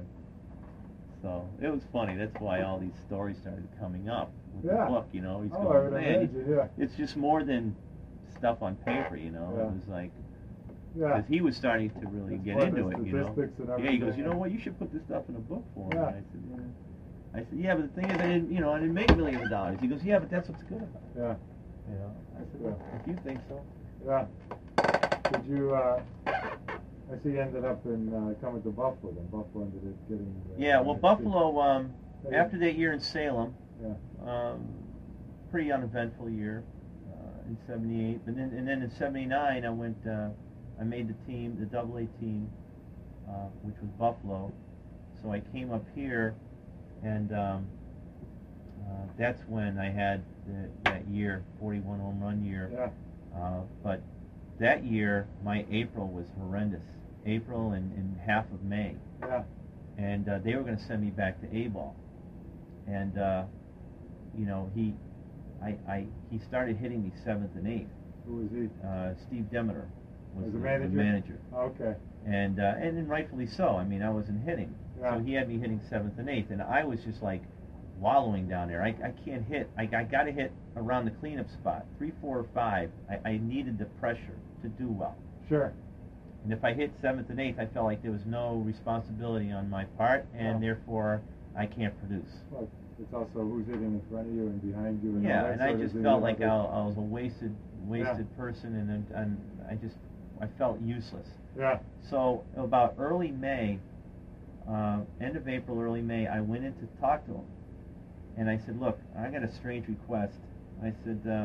So it was funny. That's why all these stories started coming up with Yeah. the book. You know, he's Oh, I going, would man, imagine, yeah. it's just more than stuff on paper. You know, Yeah. it was like Yeah. because he was starting to really It's get part of into the it. You know, statistics and yeah. He everything. goes, you know what? You should put this stuff in a book for me. Yeah. And I said, yeah. I said, yeah, but the thing is, I didn't, you know, I didn't make millions of dollars. He goes, yeah, but that's what's good about it. Yeah. You know, I said, well, if you think so. Yeah. Did you, uh, I see you ended up in, uh, coming to Buffalo, then Buffalo ended up getting... Uh, Yeah, well, N F C. Buffalo, um, Yeah. after that year in Salem, Yeah. um, pretty uneventful year uh, in seventy-eight. But then, and then in seventy-nine, I went, uh, I made the team, the double A team, uh, which was Buffalo. So I came up here, and um, uh, that's when I had the, that year, forty-one home run year. Yeah. Uh, but that year, my April was horrendous. April and, and half of May. Yeah. And uh, they were going to send me back to A-ball. And, uh, you know, he, I, I, he started hitting me seventh and eighth. Who was he? Uh, Steve Demeter was Was the, the manager? the manager. Okay. And, uh, and and rightfully so. I mean, I wasn't hitting. Yeah. So he had me hitting seventh and eighth. And I was just like wallowing down there. I, I can't hit. I, I got to hit around the cleanup spot. Three, four, or five. I, I needed the pressure to do well. Sure. And if I hit seventh and eighth, I felt like there was no responsibility on my part, and Oh. therefore I can't produce. Well, it's also who's hitting in front of you and behind you. And all Yeah, that and I sort of just thing, felt you know, like I, that- I was a wasted, wasted person, and, and and I just I felt useless. Yeah. So about early May, uh, end of April, early May, I went in to talk to him, and I said, "Look, I got a strange request." I said, uh,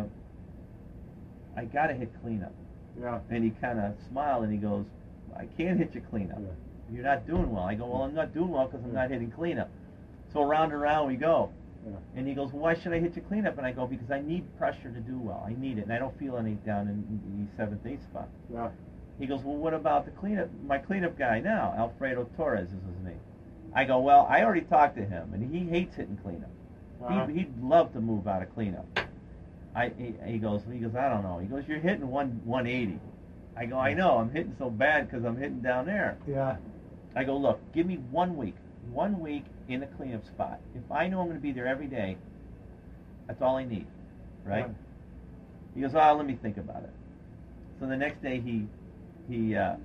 "I got to hit cleanup." Yeah. And he kind of smiled and he goes, "I can't hit your cleanup. Yeah. You're not doing well." I go, "Well, I'm not doing well because I'm Yeah. not hitting cleanup." So round and round we go. Yeah. And he goes, "Well, why should I hit your cleanup?" And I go, "Because I need pressure to do well. I need it, and I don't feel any down in, in the seventh, eighth spot." Yeah. He goes, "Well, what about the cleanup? My cleanup guy now, Alfredo Torres is his name." I go, "Well, I already talked to him, and he hates hitting cleanup. Uh-huh. He, he'd love to move out of cleanup." I he, he goes, he goes, "I don't know." He goes, "You're hitting one one eighty." I go, "I know. I'm hitting so bad because I'm hitting down there." Yeah. I go, "Look, give me one week, one week in a cleanup spot. If I know I'm going to be there every day, that's all I need, right?" Yeah. He goes, "Oh, let me think about it." So the next day he he uh,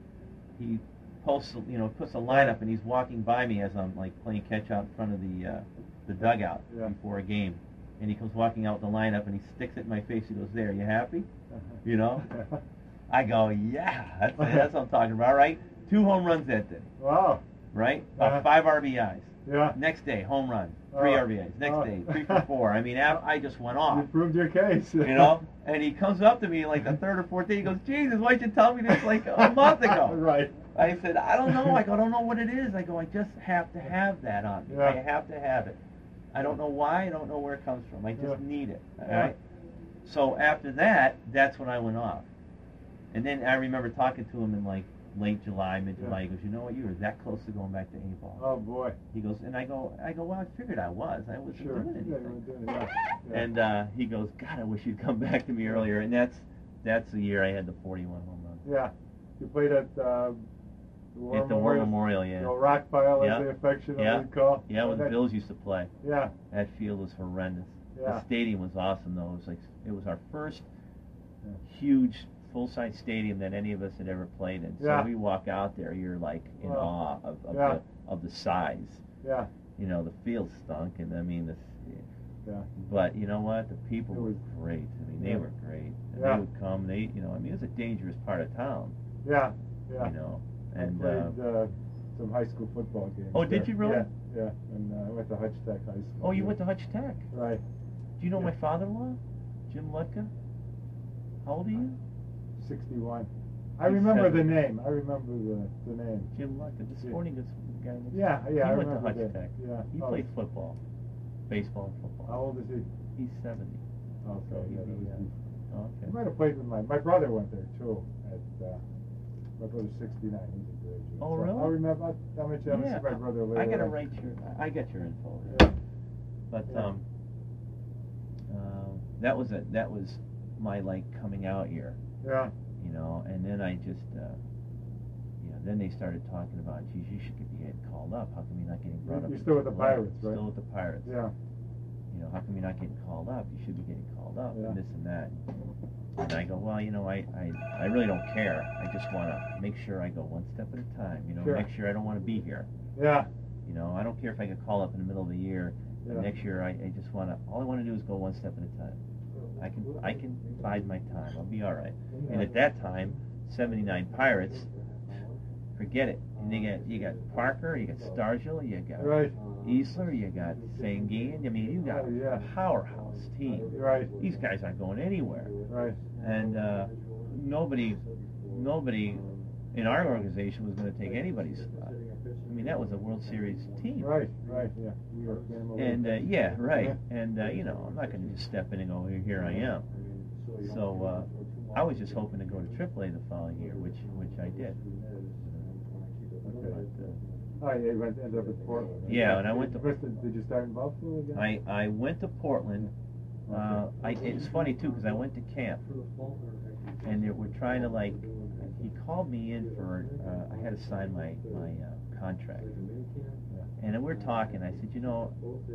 he posts, you know, puts a lineup, and he's walking by me as I'm like playing catch out in front of the uh, the dugout Yeah. before a game, and he comes walking out the lineup, and he sticks it in my face. He goes, "There, you happy?" Uh-huh. You know? I go, "Yeah, that's that's what I'm talking about, right?" Two home runs that day, Wow. right? About Uh-huh. five R B Is. Yeah. Next day, home run, three Oh. R B Is. Next Oh. day, three for four. I mean, I, I just went off. You proved your case. You know? And he comes up to me like the third or fourth day. He goes, "Jesus, why'd you tell me this like a month ago?" Right. I said, "I don't know." I go, "I don't know what it is." I go, "I just have to have that on me. Yeah. I have to have it. I don't know why. I don't know where it comes from. I just Yeah. need it." All Yeah. right? So after that, that's when I went off. And then I remember talking to him in like late July, mid-July. Yeah. He goes, "You know what? You were that close to going back to A-ball." Oh boy. He goes, and I go, I go, "Well, I figured I was. I wasn't Sure. doing Yeah, you anything." were doing it, yeah. Yeah. And uh, he goes, "God, I wish you'd come back to me earlier." And that's that's the year I had the forty-one home runs. Yeah. You played at uh, the War At the War Memorial. Memorial, yeah. The old rock pile, Yeah. as they affectionately Yeah. call. Yeah, where the Okay. Bills used to play. Yeah. That field was horrendous. Yeah. The stadium was awesome, though. It was like it was our first Yeah. huge full-size stadium that any of us had ever played in. So Yeah. we walk out there, you're like in Wow. awe of, of Yeah. the of the size. Yeah. You know, the field stunk, and I mean the. Yeah. But you know what? The people It were was- great. I mean, they Yeah. were great. And Yeah. they would come. They, you know, I mean, it was a dangerous part of town. Yeah. Yeah. You know, I and played uh, uh, some high school football games. Oh, did there. you really? Yeah, yeah. And uh, I went to Hutch Tech High School. Oh, you yeah. went to Hutch Tech. Right. Do you know Yeah. my father-in-law, Jim Lutka? How old are you? sixty-one. I He's remember seven. the name. I remember the, the name. Jim Lutka, the Yeah. sporting goods guy. next Yeah, door. yeah, He I went to remember Hutch that. Tech. Yeah. He Oh. played football, baseball, and football. How old is he? He's seventy. Okay, So yeah, he'd that be, was uh, before. oh, He okay. might have played with my, my brother went there too, at, uh, my brother's sixty-nine, he's a graduate. Oh, So really? I remember, I, I mentioned, I Yeah, see my brother later. I gotta on. write your. I got your info. Yeah. But Yeah. um, uh, that was a that was my like coming out year, Yeah, you know. And then I just, uh, you know, then they started talking about, geez, you should be getting called up. How come you're not getting brought You're- up? you're to still with the triple A? Pirates, right? Still with the Pirates. yeah, You know, how come you're not getting called up? You should be getting called up, Yeah. and this and that. And I go, well, you know, I, I, I really don't care. I just want to make sure I go one step at a time. You know, Sure. next year I don't want to be here. yeah, You know, I don't care if I get called up in the middle of the year. But Yeah. next year, I, I just want to. All I want to do is go one step at a time. I can I can bide my time. I'll be all right. And at that time, seventy-nine Pirates, forget it. And you got you got Parker, you got Stargill, you got right, Easler, you got Sanguine. I mean, you got Oh, yeah. a powerhouse team. right, These guys aren't going anywhere. right, And uh, nobody nobody in our organization was going to take anybody's spot. I mean, that was a World Series team. right, right, yeah. New York Game Away. And uh, yeah, right. And uh, you know, I'm not going to just step in and go, here, here I am. So uh, I was just hoping to go to triple A the following year, which which I did. Okay. But, uh, Oh, yeah, you went, ended up at Portland. Yeah, and I went to- First, Did did you start in Buffalo again? I I went to Portland. Uh, I, it's funny too because I went to camp, and they were trying to like. He called me in for. Uh, I had to sign my my uh, contract, and then we're talking. I said, you know,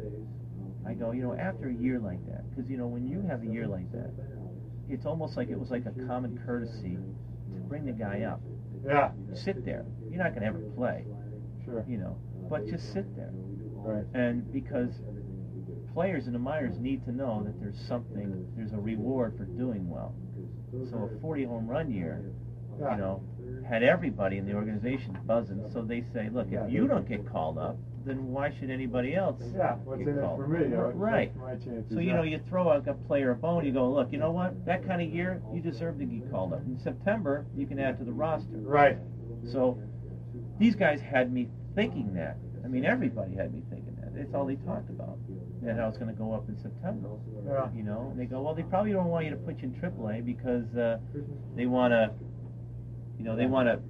I go, you know, after a year like that, because you know when you have a year like that, it's almost like it was like a common courtesy to bring the guy up. Yeah, Sit there. You're not going to ever play, sure, you know, but just sit there. right, And because players in the minors need to know that there's something, there's a reward for doing well. So a forty home run year, yeah, you know, had everybody in the organization buzzing. So they say, look, Yeah. if you don't get called up, then why should anybody else yeah, what's get in it called for up? me? you know, Right. that's my chances, So, you yeah. know, you throw a, a player a bone, you go, look, you know what, that kind of year, you deserve to get called up. In September, you can add to the roster. Right, So these guys had me thinking that. I mean, everybody had me thinking that. It's all they talked about. That I was going to go up in September. yeah, You know, and they go, well, they probably don't want you to put you in triple A because uh, they want to, you know, they want to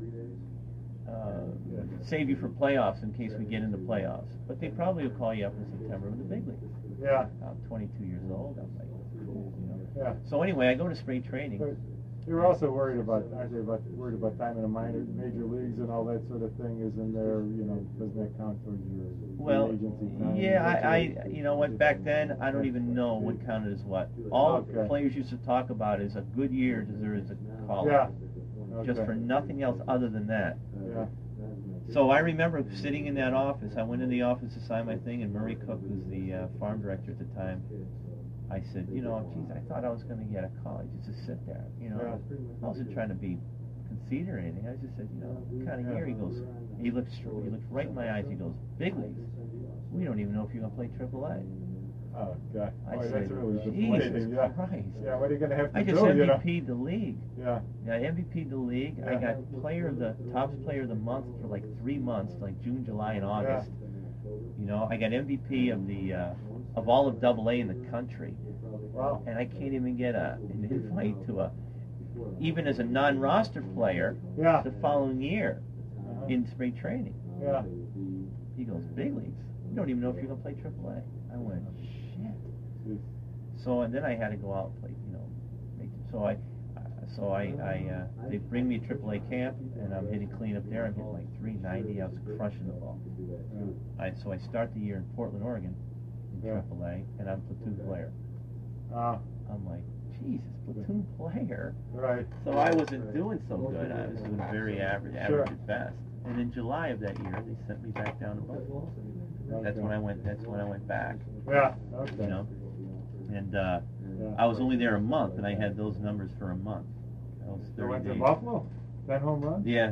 uh, save you for playoffs in case we get into playoffs. But they probably will call you up in September with the big leagues. yeah, I'm twenty-two years old. I'm like, cool, you know. yeah. So anyway, I go to spring training. But you were also worried about, aren't you, about, worried about time in the minor, major leagues and all that sort of thing, isn't there, you know, doesn't that count towards your Well, free agency time? yeah, I, I, you know what, back then, I don't even know what counted as what. All Okay. players used to talk about is a good year deserves a call. Yeah. Just Okay. for nothing else other than that. Yeah, So I remember sitting in that office. I went in the office to sign my thing, and Murray Cook was the uh, farm director at the time. I said, you know, geez, I thought I was going to get a call. I just to sit there, you know. I wasn't trying to be conceited or anything. I just said, you know, what kind of year? He goes, he looked, str- he looked right in my eyes. He goes, big leagues. We don't even know if you're going to play triple A. oh, God, I boy, said, that's really Jesus deflating, yeah. Christ. Yeah, what are you gonna have to I just do, you know? M V P'd the league. Yeah, Yeah, I M V P'd the league. I Yeah. got player of the top player of the month for like three months, like June, July, and August. You know, I got M V P of the uh, of all of Double A in the country, wow, and I can't even get a an invite to a even as a non-roster player yeah, the following year Uh-huh. in spring training. yeah, He goes, big leagues. You don't even know if you're gonna play Triple A. I went, shit. Jeez. So and then I had to go out and play, you know. Make, so I, uh, so I, I uh, they bring me to Triple A camp, and I'm hitting clean up there. I'm hitting like three ninety. I was crushing the ball. I so I start the year in Portland, Oregon, in Yeah. Triple A, and I'm platoon player. Uh, I'm like, Jesus, platoon player. right, So I wasn't doing so good. I was doing very average, average Sure. at best. And in July of that year, they sent me back down to Buffalo. That's Okay. when I went. That's when I went back. yeah, okay. You know, and uh, Yeah. I was only there a month, and I had those numbers for a month. That was You thirty went to days. Buffalo? Ten home runs? Yeah,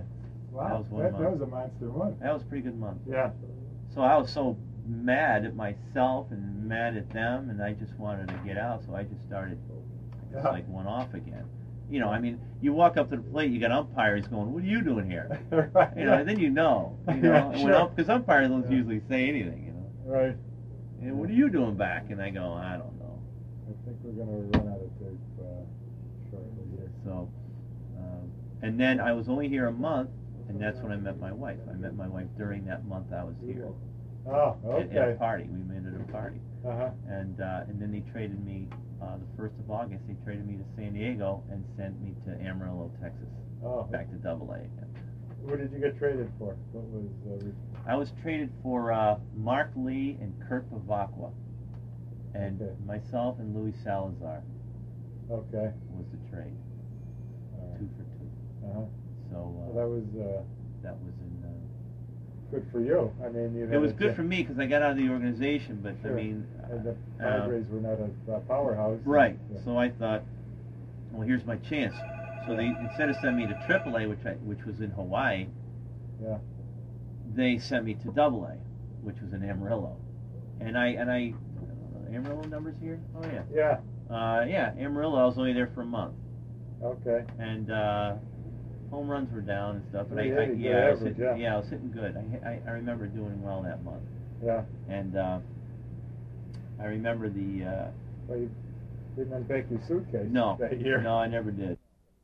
Wow, That was one that, month. that was a monster month. That was a pretty good month. Yeah. So I was so mad at myself and mad at them, and I just wanted to get out. So I just started, I just Yeah. like went off again. You know, I mean, you walk up to the plate, you got umpires going, "What are you doing here?" Right, You know, yeah. and then you know, you know, Yeah, and sure. when ump, because umpires don't Yeah. usually say anything, you know. Right. And what are you doing back? And I go, I don't know. I think we're going to run out of tape uh, shortly here. So, um, and then I was only here a month, and that's when I met my wife. I met my wife during that month I was here. Oh, At, at a okay. party. We met at a party. Uh-huh. And uh, and then they traded me, uh, the first of August, they traded me to San Diego and sent me to Amarillo, Texas. Oh. Back to Double A again. What did you get traded for? What was uh, re- I was traded for uh, Mark Lee and Kurt Bavacqua. And Okay. myself and Louis Salazar Okay. was the trade. All right. Two for two. Uh-huh. So Well, uh, that was uh, that was in... Uh, good for you. I mean, you it was good for me because I got out of the organization, but Sure. I mean... And the uh, Padres were not a uh, powerhouse. Right. Yeah. So I thought, well, here's my chance. So they, instead of sending me to Triple A, which I, which was in Hawaii, Yeah. they sent me to Double A, which was in Amarillo. And I and I, uh, Amarillo numbers here? Oh yeah. Yeah. Uh, yeah, Amarillo. I was only there for a month, Okay. and uh, home runs were down and stuff. But I, Yeah, I you yeah, did I was average, hitting, yeah. I was hitting good. I, I I remember doing well that month, Yeah. and uh, I remember the. Uh, Well, you didn't unpack your suitcase No, that year. no, I never did.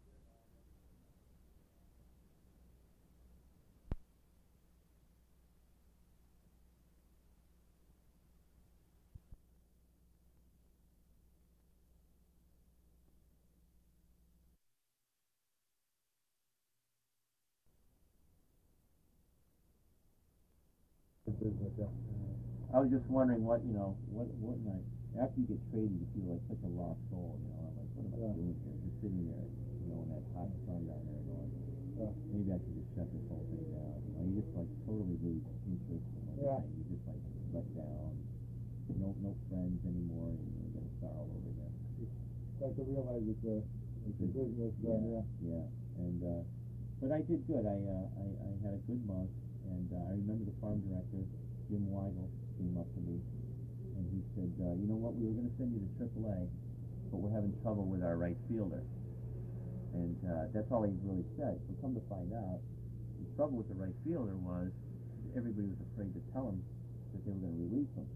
Business, yeah. I was just wondering what, you know, what, what night, after you get traded, you feel like such a lost soul, you know, I'm like, what am I Yeah. doing here? Just sitting there, you know, in that hot sun down there going, Yeah. maybe I should just shut this whole thing down. You know, you just like totally lose interest in everything. Yeah. You just like let down, no, no friends anymore, and you're going to start all over again. Start to realize it's a, it's a business, uh, yeah. Yeah, and, uh, but I did good. I, uh, I, I had a good month, and uh, I remember the farm director, Jim Weigel, came up to me, and he said, uh, you know what, we were going to send you to Triple A, but we're having trouble with our right fielder. And uh, that's all he really said. So come to find out, the trouble with the right fielder was everybody was afraid to tell him that they were going to release him.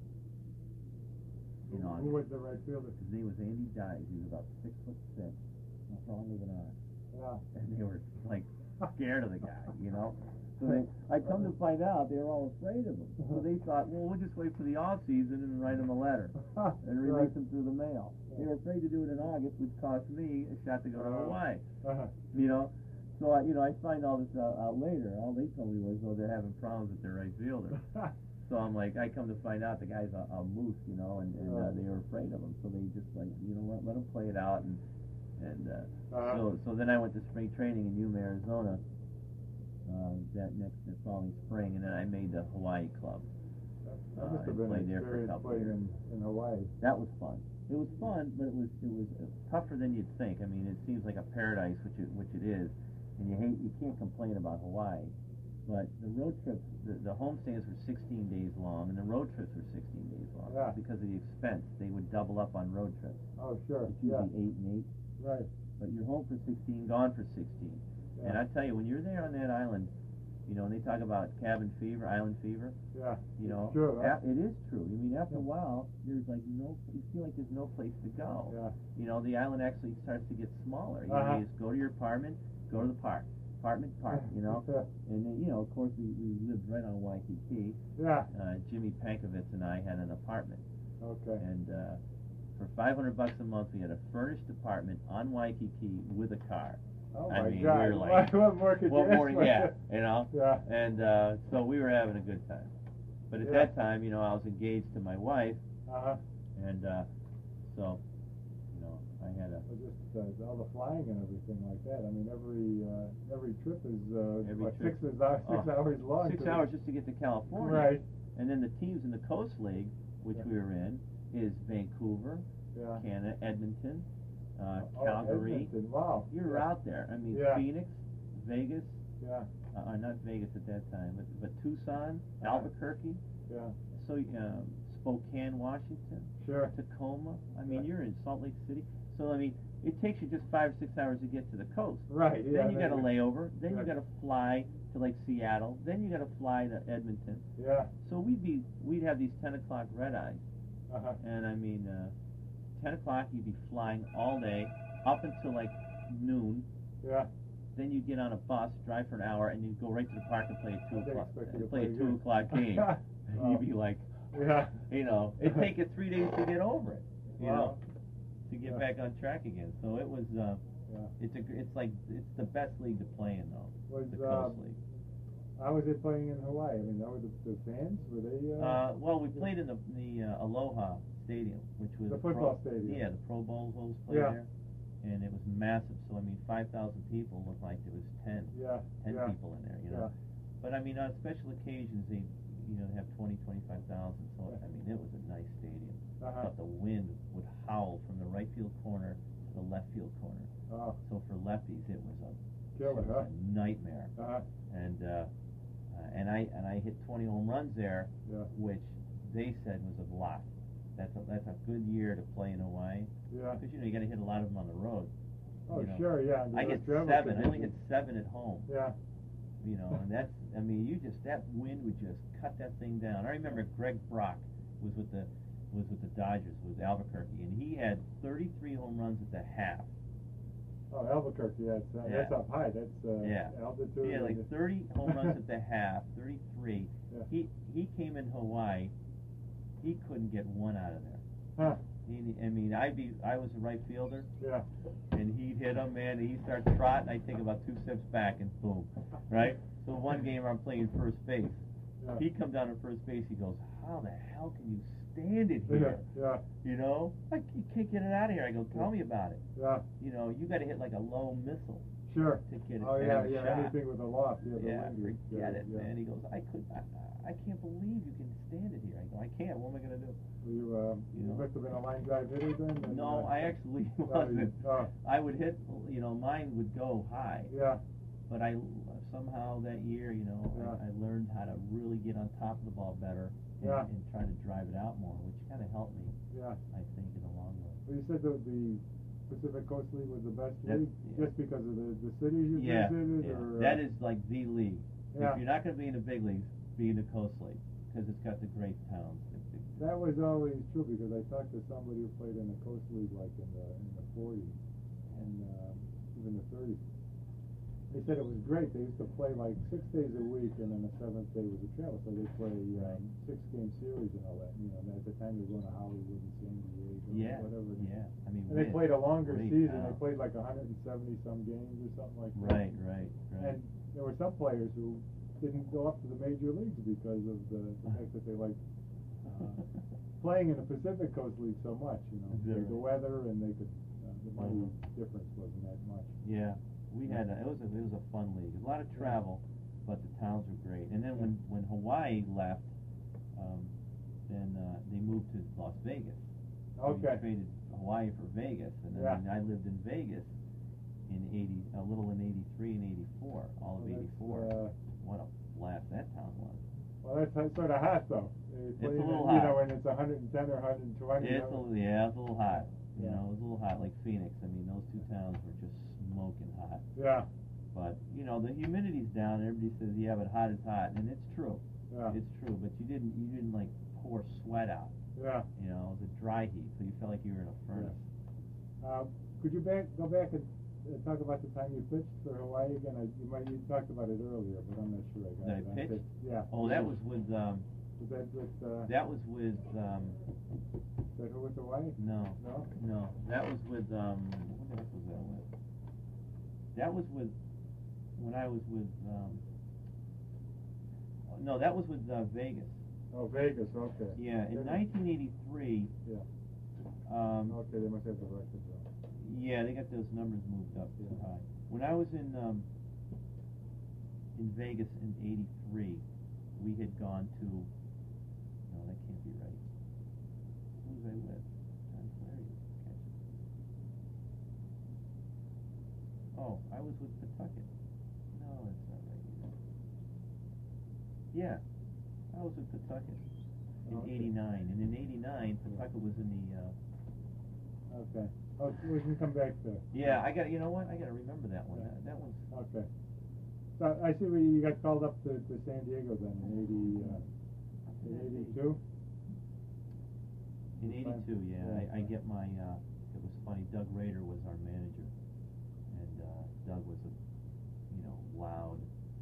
In Who August. was the right fielder? His name was Andy Dice. He was about six foot six, stronger than I. Yeah. And they were like scared of the guy, you know. So they, I come to find out they were all afraid of him. So they thought, well, we'll just wait for the off season and write him a letter and release him through the mail. They were afraid to do it in August, which cost me a shot to go to Uh-huh. Hawaii. Uh-huh. You know. So I, you know, I find all this out, out later. All they told me was, oh, they're having problems with their right fielder. So I'm like, I come to find out the guy's a, a moose, you know, and, and uh, Right. they were afraid of him. So they just like, you know what, let him play it out. And and uh, Uh-huh. so so then I went to spring training in Yuma, Arizona. Uh, that next the following spring, and then I made the Hawaii club. That Uh, must have I been played an there for a experience couple playing years. in, in Hawaii. That was fun. It was fun, but it was it was uh, tougher than you'd think. I mean, it seems like a paradise, which it which it is, and you hate you can't complain about Hawaii. But the road trips, the, the homestays were sixteen days long, and the road trips were sixteen days long. Yeah. Because of the expense, they would double up on road trips. Oh, sure. It's Yeah. usually eight and eight, Right. but you're home for sixteen, gone for sixteen. And Yeah. I tell you, when you're there on that island, you know, and they talk about cabin fever, island fever, Yeah. you know, It's true, huh? a- it is true. I mean, after a Yeah. while, there's like no, you feel like there's no place to go. Yeah. You know, the island actually starts to get smaller. You Uh-huh. know, you just go to your apartment, go to the park, apartment, park. You know, Yeah. and then you know, of course, we, we lived right on Waikiki. Yeah. Uh, Jimmy Pankovitz and I had an apartment, Okay. and uh, for five hundred bucks a month, we had a furnished apartment on Waikiki with a car. Oh I my mean, God! we were like, what, what more could what you more? ask for? Yeah, you know. Yeah. And uh, so we were having a good time. But at Yeah. that time, you know, I was engaged to my wife, Uh-huh. and uh, so, you know, I had a Well, just uh, all the flying and everything like that. I mean, every uh, every trip is uh, Every what, trip. six, is, uh, six Oh, hours long. six to- hours just to get to California. Right. And then the teams in the Coast League, which Yeah. we were in, is Vancouver, Yeah. Canada, Edmonton, uh, Oh, Calgary. Edmonton. Wow. You're Yeah. out there. I mean, Yeah. Phoenix, Vegas, Yeah. uh, not Vegas at that time, but, but Tucson, Uh-huh. Albuquerque, Yeah. so um, Spokane, Washington, Sure. Tacoma. I mean, Yeah. you're in Salt Lake City, so I mean, it takes you just five or six hours to get to the coast. Right. Yeah. Then you got a we- layover. Then yeah. you got to fly to like Seattle. Then you got to fly to Edmonton. Yeah. So we'd be we'd have these ten o'clock red eyes, Uh huh. and I mean, uh, ten o'clock you'd be flying all day up until like noon. Yeah. Then you get on a bus, drive for an hour, and you go right to the park and play a two They o'clock expect you to play a play two good. o'clock game. And Wow. you'd be like, Yeah. you know, it'd take you three days to get over it. You Wow. know, to get Yeah. back on track again. So it was. Uh, Yeah. It's a. gr- It's like it's the best league to play in though. Was, the Coast um, League. How was it playing in Hawaii? I mean, that were the, the fans? Were they? Uh, Uh, well, we played in the the uh, Aloha Stadium, which was The a football pro, stadium. Yeah, the Pro Bowl host played Yeah. there, and it was massive. So I mean, five thousand people looked like there was ten, yeah. ten yeah. people in there. You know, but I mean, on special occasions they, you know, have twenty, twenty-five thousand. So Yeah. I mean, it was a nice stadium. Uh-huh. But the wind would howl from the right field corner to the left field corner. Oh, So for lefties, it was a, killer, it was huh? a nightmare. Uh-huh. And uh, uh, and I and I hit twenty home runs there, Yeah. which they said was a lot. That's a that's a good year to play in Hawaii Yeah. because you know you got to hit a lot of them on the road. Oh, you know. sure, yeah. and I those hit travel seven. I only hit conditions. seven at home. Yeah. You know, and that's I mean you just that wind would just cut that thing down. I remember Greg Brock was with the was with the Dodgers with Albuquerque, and he had thirty-three home runs at the half. Oh, Albuquerque, yeah, it's, uh, Yeah. that's up high. That's uh, Yeah. altitude. He had like and- thirty home runs at the half, thirty-three. Yeah. He he came in Hawaii, he couldn't get one out of there. Huh. He, I mean, I'd be I was a right fielder, Yeah. and he'd hit him, man, and he'd start trotting. I'd take about two steps back, and boom, right? So one game I'm playing first base. Yeah. He come down to first base. He goes, "How the hell can you stand it Yeah. here? Yeah. You know, like you can't get it out of here." I go, "Tell me about it. Yeah. You know, you got to hit like a low missile Sure. to get it Oh to yeah, have a yeah. shot." Anything with a loft, yeah. The Yeah, wind is, forget uh, it, yeah. man. He goes, I could, I, I can't believe you can stand it here. I go, I can't. What am I gonna do? Were you, um, You you know. must have been a line drive hitter then. and, No, uh, I actually no, you- wasn't. Oh, I would hit, you know, mine would go high, yeah. but I somehow that year, you know, Yeah. I, I learned how to really get on top of the ball better and, Yeah. and try to drive it out more, which kind of helped me, Yeah. I think, in the long run. Well, you said that the Pacific Coast League was the best That's- league yeah. just because of the, the cities you Yeah, visited, yeah. or uh, that is like the league. Yeah. If you're not going to be in the big leagues, be in the Coast League because it's got the great towns. The- the- that was always true because I talked to somebody who played in the Coast League like in the in the forties and uh, even the thirties. They said it was great. They used to play like six days a week, and then the seventh day was a travel. So they play um, six game series and all that. You know, and at the time they were going to Hollywood and San Diego, Yeah, whatever. yeah. I mean, And they we had played a longer great season. town. They played like one hundred seventy some games or something like that. Right, right, right. And there were some players who didn't go up to the major leagues because of the, the fact that they liked uh, playing in the Pacific Coast League so much. You know, Is that the right? weather and they could uh, the money Mhm. difference wasn't that much. Yeah, we had a, it was a it was a fun league. A lot of travel, but the towns were great. And then when when Hawaii left, um, then uh, they moved to Las Vegas. Okay. We traded Hawaii for Vegas, and then Yeah. I lived in Vegas in eighty, a little in eighty-three and eighty-four, all of Well, that's, eighty-four. uh, What a blast that town was. Well, that's sort of hot though. It's a little You hot. know, when it's one hundred ten or one hundred twenty. It's a, little- yeah, it's a little hot. You Yeah. know, it was a little hot, like Phoenix. I mean, those two towns were just smoking hot. Yeah. But you know, the humidity's down. And everybody says, "Yeah, but hot is hot," and it's true. Yeah. It's true. But you didn't, you didn't like pour sweat out. Yeah. You know, it was a dry heat, so you felt like you were in a furnace. Uh, could you back, go back and uh, talk about the time you pitched for Hawaii again? I, you might you talked about it earlier, but I'm not sure I got That I it. on pitched? tape. Yeah. Oh, that was with, um, Was that with? Uh, that was with, um, is that who with Hawaii? no, No. no, that was with, um, what the heck was that with? That was with, when I was with, um, no, that was with uh, Vegas. Oh, Vegas. Okay. Yeah, in Yeah. nineteen eighty-three. Yeah. Um, Okay, they must have the records on. Yeah, they got those numbers moved up too high. When I was in um, in Vegas in eighty-three, we had gone to. No, that can't be right. Who was I with? John Flaherty was catching. Oh, I was with Pawtucket. No, that's not right either. Yeah, I was with Pawtucket in Okay. eighty-nine, and in eighty-nine, Pawtucket was in the, uh, Okay. Oh, we can come back to. yeah, I got, you know what, I gotta remember that one, Yeah. that, that one's, Okay. So I see where you got called up to, to San Diego then in eighty, uh, in eighty-two? in eighty-two, yeah, Yeah. I, I get my, uh, it was funny, Doug Rader was our manager, and, uh, Doug was a, you know, loud,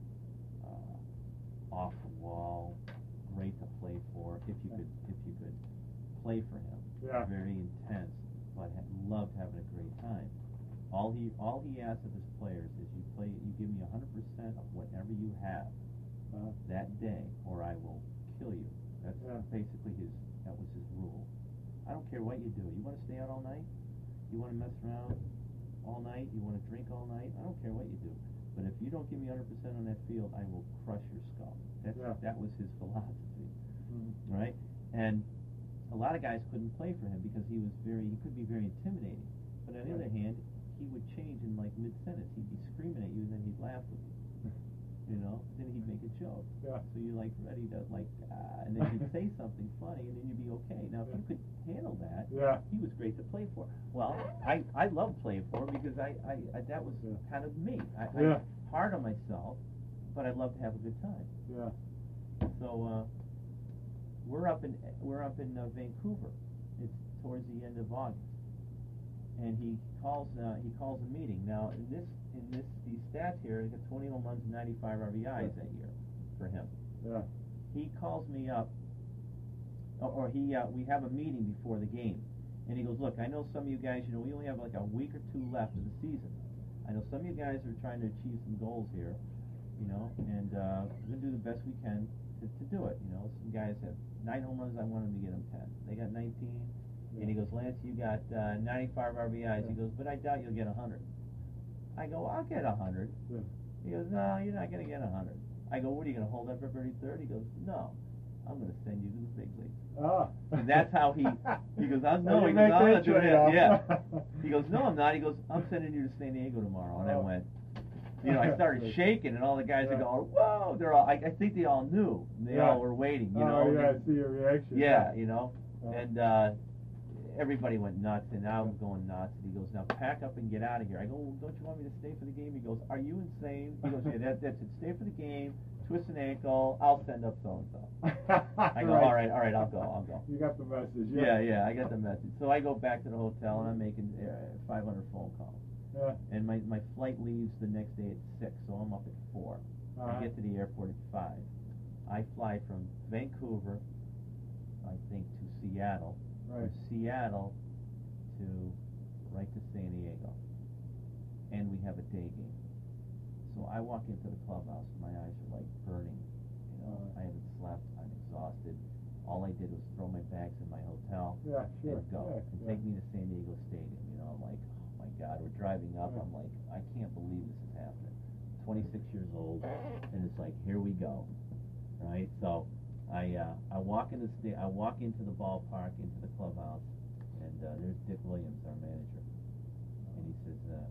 uh, off the wall, great to play for, if you could, if you could play for him. Yeah. Very intense, but ha- loved having a great time. All he, all he asked of his players is you play, you give me a hundred percent of whatever you have Uh, that day, or I will kill you. That's Yeah. basically his, that was his rule. I don't care what you do. You wanna stay out all night? You wanna mess around all night? You wanna drink all night? I don't care what you do. But if you don't give me a hundred percent on that field, I will crush your skull. That's, Yeah. that was his philosophy, mm, right? And a lot of guys couldn't play for him because he was very, he could be very intimidating. But on the Right. other hand, he would change in like mid-sentence. He'd be screaming at you and then he'd laugh with you. You know, then he'd make a joke. Yeah. So you're like ready to like, ah, and then he'd say something funny, and then you'd be okay. Now, if you could handle that, Yeah. he was great to play for. Well, I I love playing for him because I, I, I that was Yeah. kind of me. I, Yeah. I'm hard on myself, but I love to have a good time. Yeah. So uh, we're up in we're up in uh, Vancouver. It's towards the end of August, and he calls uh, he calls a meeting. Now in this in this these stats here, he got twenty home runs and ninety-five R B Is that year for him. Yeah. He calls me up, or, or he uh, we have a meeting before the game, and he goes, look, I know some of you guys, you know, we only have like a week or two left of the season. I know some of you guys are trying to achieve some goals here, you know, and uh, we're gonna do the best we can to, to do it. You know, some guys have nine home runs, I want them to get them ten. They got nineteen, and he goes, Lance, you got uh, ninety-five R B Is. He goes, but I doubt you'll get a hundred. I go, I'll get a hundred. Yeah. He goes, no, you're not gonna get a hundred. I go, what are you gonna hold up for thirty-third? He goes, no, I'm gonna send you to the big leagues. Ah. And that's how he, he goes, I'm So no, you he goes, make I'm that not doing trade-off. that. Yeah. He goes, no, I'm not. He goes, I'm sending you to San Diego tomorrow. And I Oh. went, you know, I started shaking, and all the guys Yeah. are going, whoa, they're all, I, I think they all knew. They Yeah. all were waiting, you Oh, know. yeah, I and- see your reaction. yeah, you know, Oh. and uh, everybody went nuts, and I was going nuts. And he goes, "Now pack up and get out of here." I go, well, "Don't you want me to stay for the game?" He goes, "Are you insane?" He goes, "Yeah, that, that's it. Stay for the game. Twist an ankle. I'll send up so and so." I go, "All right, all right, I'll go, I'll go." You got the message. Yeah, yeah, I got the message. So I go back to the hotel, and I'm making uh, five hundred phone calls. Yeah. And my my flight leaves the next day at six, so I'm up at four. Uh-huh. I get to the airport at five. I fly from Vancouver, I think, to Seattle. Right. From Seattle to right to San Diego, and we have a day game. So I walk into the clubhouse, my eyes are like burning. You know, Uh. I haven't slept. I'm exhausted. All I did was throw my bags in my hotel Yeah, sure. and go Yeah, and yeah. take me to San Diego Stadium. You know, I'm like, oh my God, we're driving up. Yeah. I'm like, I can't believe this is happening. twenty-six years old, and it's like, here we go, right? So I uh, I walk in the sta- I walk into the ballpark, into the clubhouse, and uh, there's Dick Williams, our manager, and he says, uh,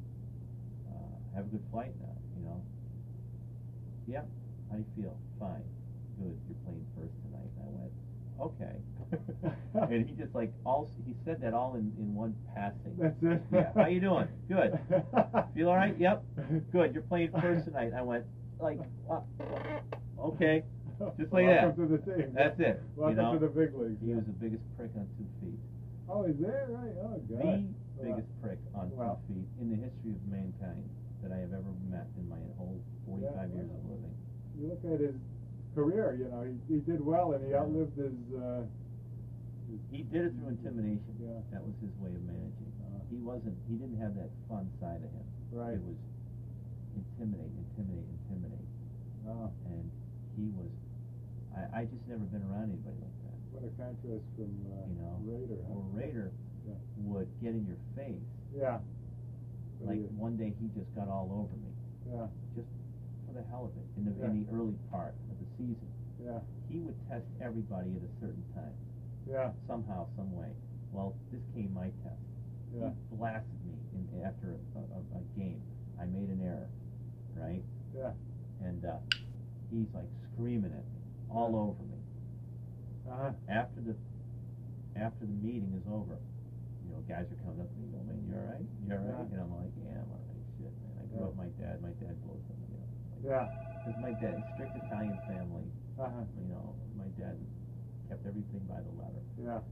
uh, "Have a good flight now, you know." Yeah. How do you feel? Fine. Good. You're playing first tonight. And I went, okay. And he just like all he said that all in, in one passing. That's it. Yeah. How you doing? Good. Feel all right? Yep. Good. You're playing first tonight. I went like, uh, okay. Just like that. Welcome to the team. That's it. Welcome you know? to the big leagues. He was the biggest prick on two feet. Oh, is that right? Oh, God. The Wow. biggest prick on Wow. two feet in the history of mankind that I have ever met in my whole forty-five Yeah, years wow. of living. You look at his career, you know, he, he did well and he outlived his, uh, his He did it through intimidation. Yeah. That was his way of managing. Uh, He wasn't. He didn't have that fun side of him. Right. It was intimidate, intimidate, intimidate, oh, and he was. I, I just never been around anybody like that. what a contrast from, uh, You know, Raider. huh? or Raider Yeah. would get in your face. Yeah. But Like he- one day he just got all over me, Yeah. just for the hell of it. In the Yeah. in the early part of the season, Yeah. he would test everybody at a certain time, Yeah. somehow, some way. Well, this came my test. Yeah. He blasted me in, after a, a, a game. I made an error, right? Yeah. And uh, he's like screaming at me, all over me. Uh-huh. After the after the meeting is over, you know, guys are coming up to me, go, man, you all right? You all right? Yeah. And I'm like, yeah, I'm all right. Shit, man. I grew Yeah. up with my dad. My dad blows them, you know. Like, Yeah. Because my dad, strict Italian family, Uh-huh. you know, my dad kept everything by the letter. Yeah.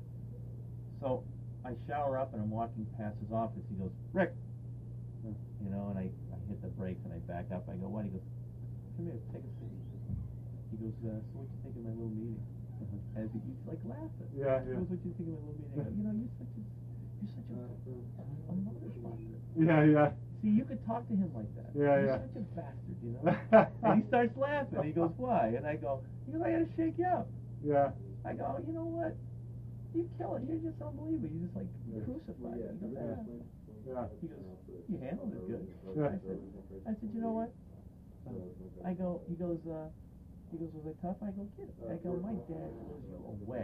So I shower up and I'm walking past his office. He goes, Rick, Hmm. you know, and I, I hit the brakes and I back up. I go, what? He goes, come here, take a seat. He goes, uh, so what you think of my little meeting? Uh-huh. As he, he's like laughing. Yeah, He yeah. goes, what you think of my little meeting? I go, you know, you're such a, you're such a, a motherfucker. Yeah, yeah. See, you could talk to him like that. Yeah, You're yeah. such a bastard, you know. And he starts laughing. He goes, why? And I go, he goes, I gotta shake you up. Yeah. I go, you know what? You kill it. You're just unbelievable. You just like crucified me. He goes, ah. Yeah. He goes, you handled it good. Yeah. I said, I said, you know what? I go, he goes, uh, he goes, was I tough? I go, get it. I go, my dad blows you away.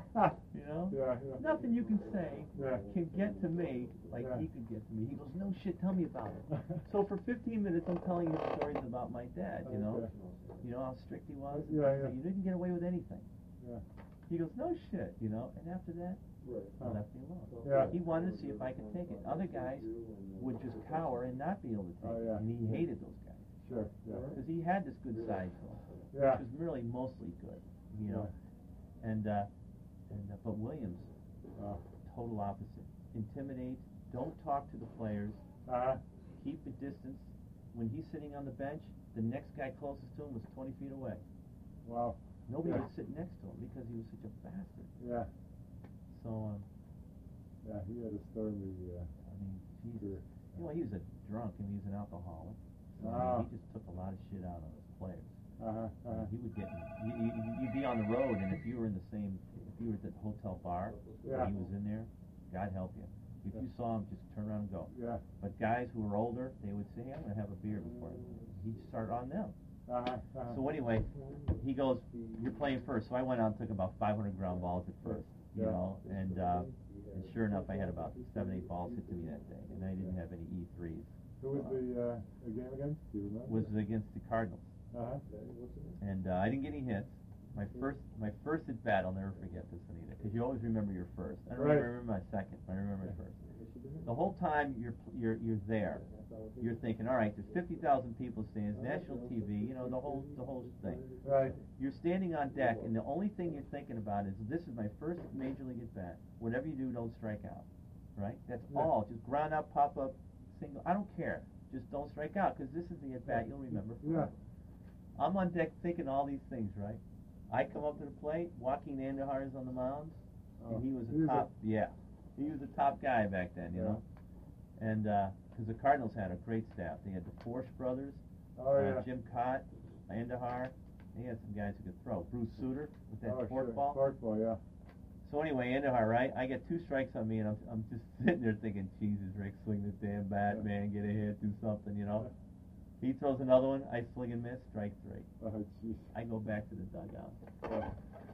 You know? Yeah, yeah. Nothing you can say Yeah. can get to me like Yeah. he could get to me. He goes, no shit, tell me about it. So for fifteen minutes, I'm telling you stories about my dad, you know? Okay. You know how strict he was? Yeah, yeah. You didn't get away with anything. Yeah. He goes, no shit, you know? And after that, he Oh. left me alone. Yeah. He wanted to see if I could take it. Other guys would just cower and not be able to take Oh, it. yeah. And he hated those guys. Sure. Yeah. Because he had this good side to him. Yeah. Which was really mostly good, you know? And, uh, and, uh, but Williams, Oh. total opposite. Intimidate, don't talk to the players, Uh-huh. keep a distance. When he's sitting on the bench, the next guy closest to him was twenty feet away. Wow. Nobody Yeah. would sit next to him because he was such a bastard. Yeah. So, um, Yeah, he had a stormy, uh, I mean, Jesus. career. Well, he was a drunk and he was an alcoholic. So, I Ah. mean, he just took a lot of shit out on his players. Uh-huh. I Uh-huh. mean, he would get, you, you, you'd be on the road, and if you were in the same, if you were at the hotel bar, Yeah. and he was in there, God help you. If Yeah. you saw him, just turn around and go. Yeah. But guys who were older, they would say, hey, I'm going to have a beer before. He'd start on them. Uh-huh. Uh-huh. So anyway, he goes, you're playing first. So I went out and took about five hundred ground balls at first, you Yeah. know, and, uh, and sure enough, I had about seven, eight balls hit to me that day, and I didn't have any E threes. Who was the, uh, the game against? Do you remember? Was against the Cardinals. Uh-huh. And uh, I didn't get any hits. My first, my first at bat, I'll never forget this one either, because you always remember your first. I don't Right. remember my second, but I remember my first. The whole time you're you're you're there, you're thinking, all right, there's fifty thousand people stands, national T V, you know, the whole the whole thing. Right. You're standing on deck, and the only thing you're thinking about is, this is my first major league at bat. Whatever you do, don't strike out, right? That's Yeah. all. Just ground out, pop up, single. I don't care. Just don't strike out, because this is the at bat you'll remember. Yeah. I'm on deck thinking all these things, right? I come up to the plate, Joaquin Andujar is on the mound, Oh. and he was He a was a- top, yeah, he was a top guy back then, you Yeah. know? And, because the Cardinals had a great staff. They had the Force brothers, Oh, uh, yeah. Jim Cott, Andujar, they had some guys who could throw. Bruce Sutter with that Oh, fork sure. ball. Forkball, yeah. So anyway, Andujar, right? I get two strikes on me, and I'm, I'm just sitting there thinking, Jesus, Rick, swing this damn bat, Yeah. man, get a hit, do something, you know? He throws another one, I swing and miss, strike three. Oh, jeez. I go back to the dugout. Yeah.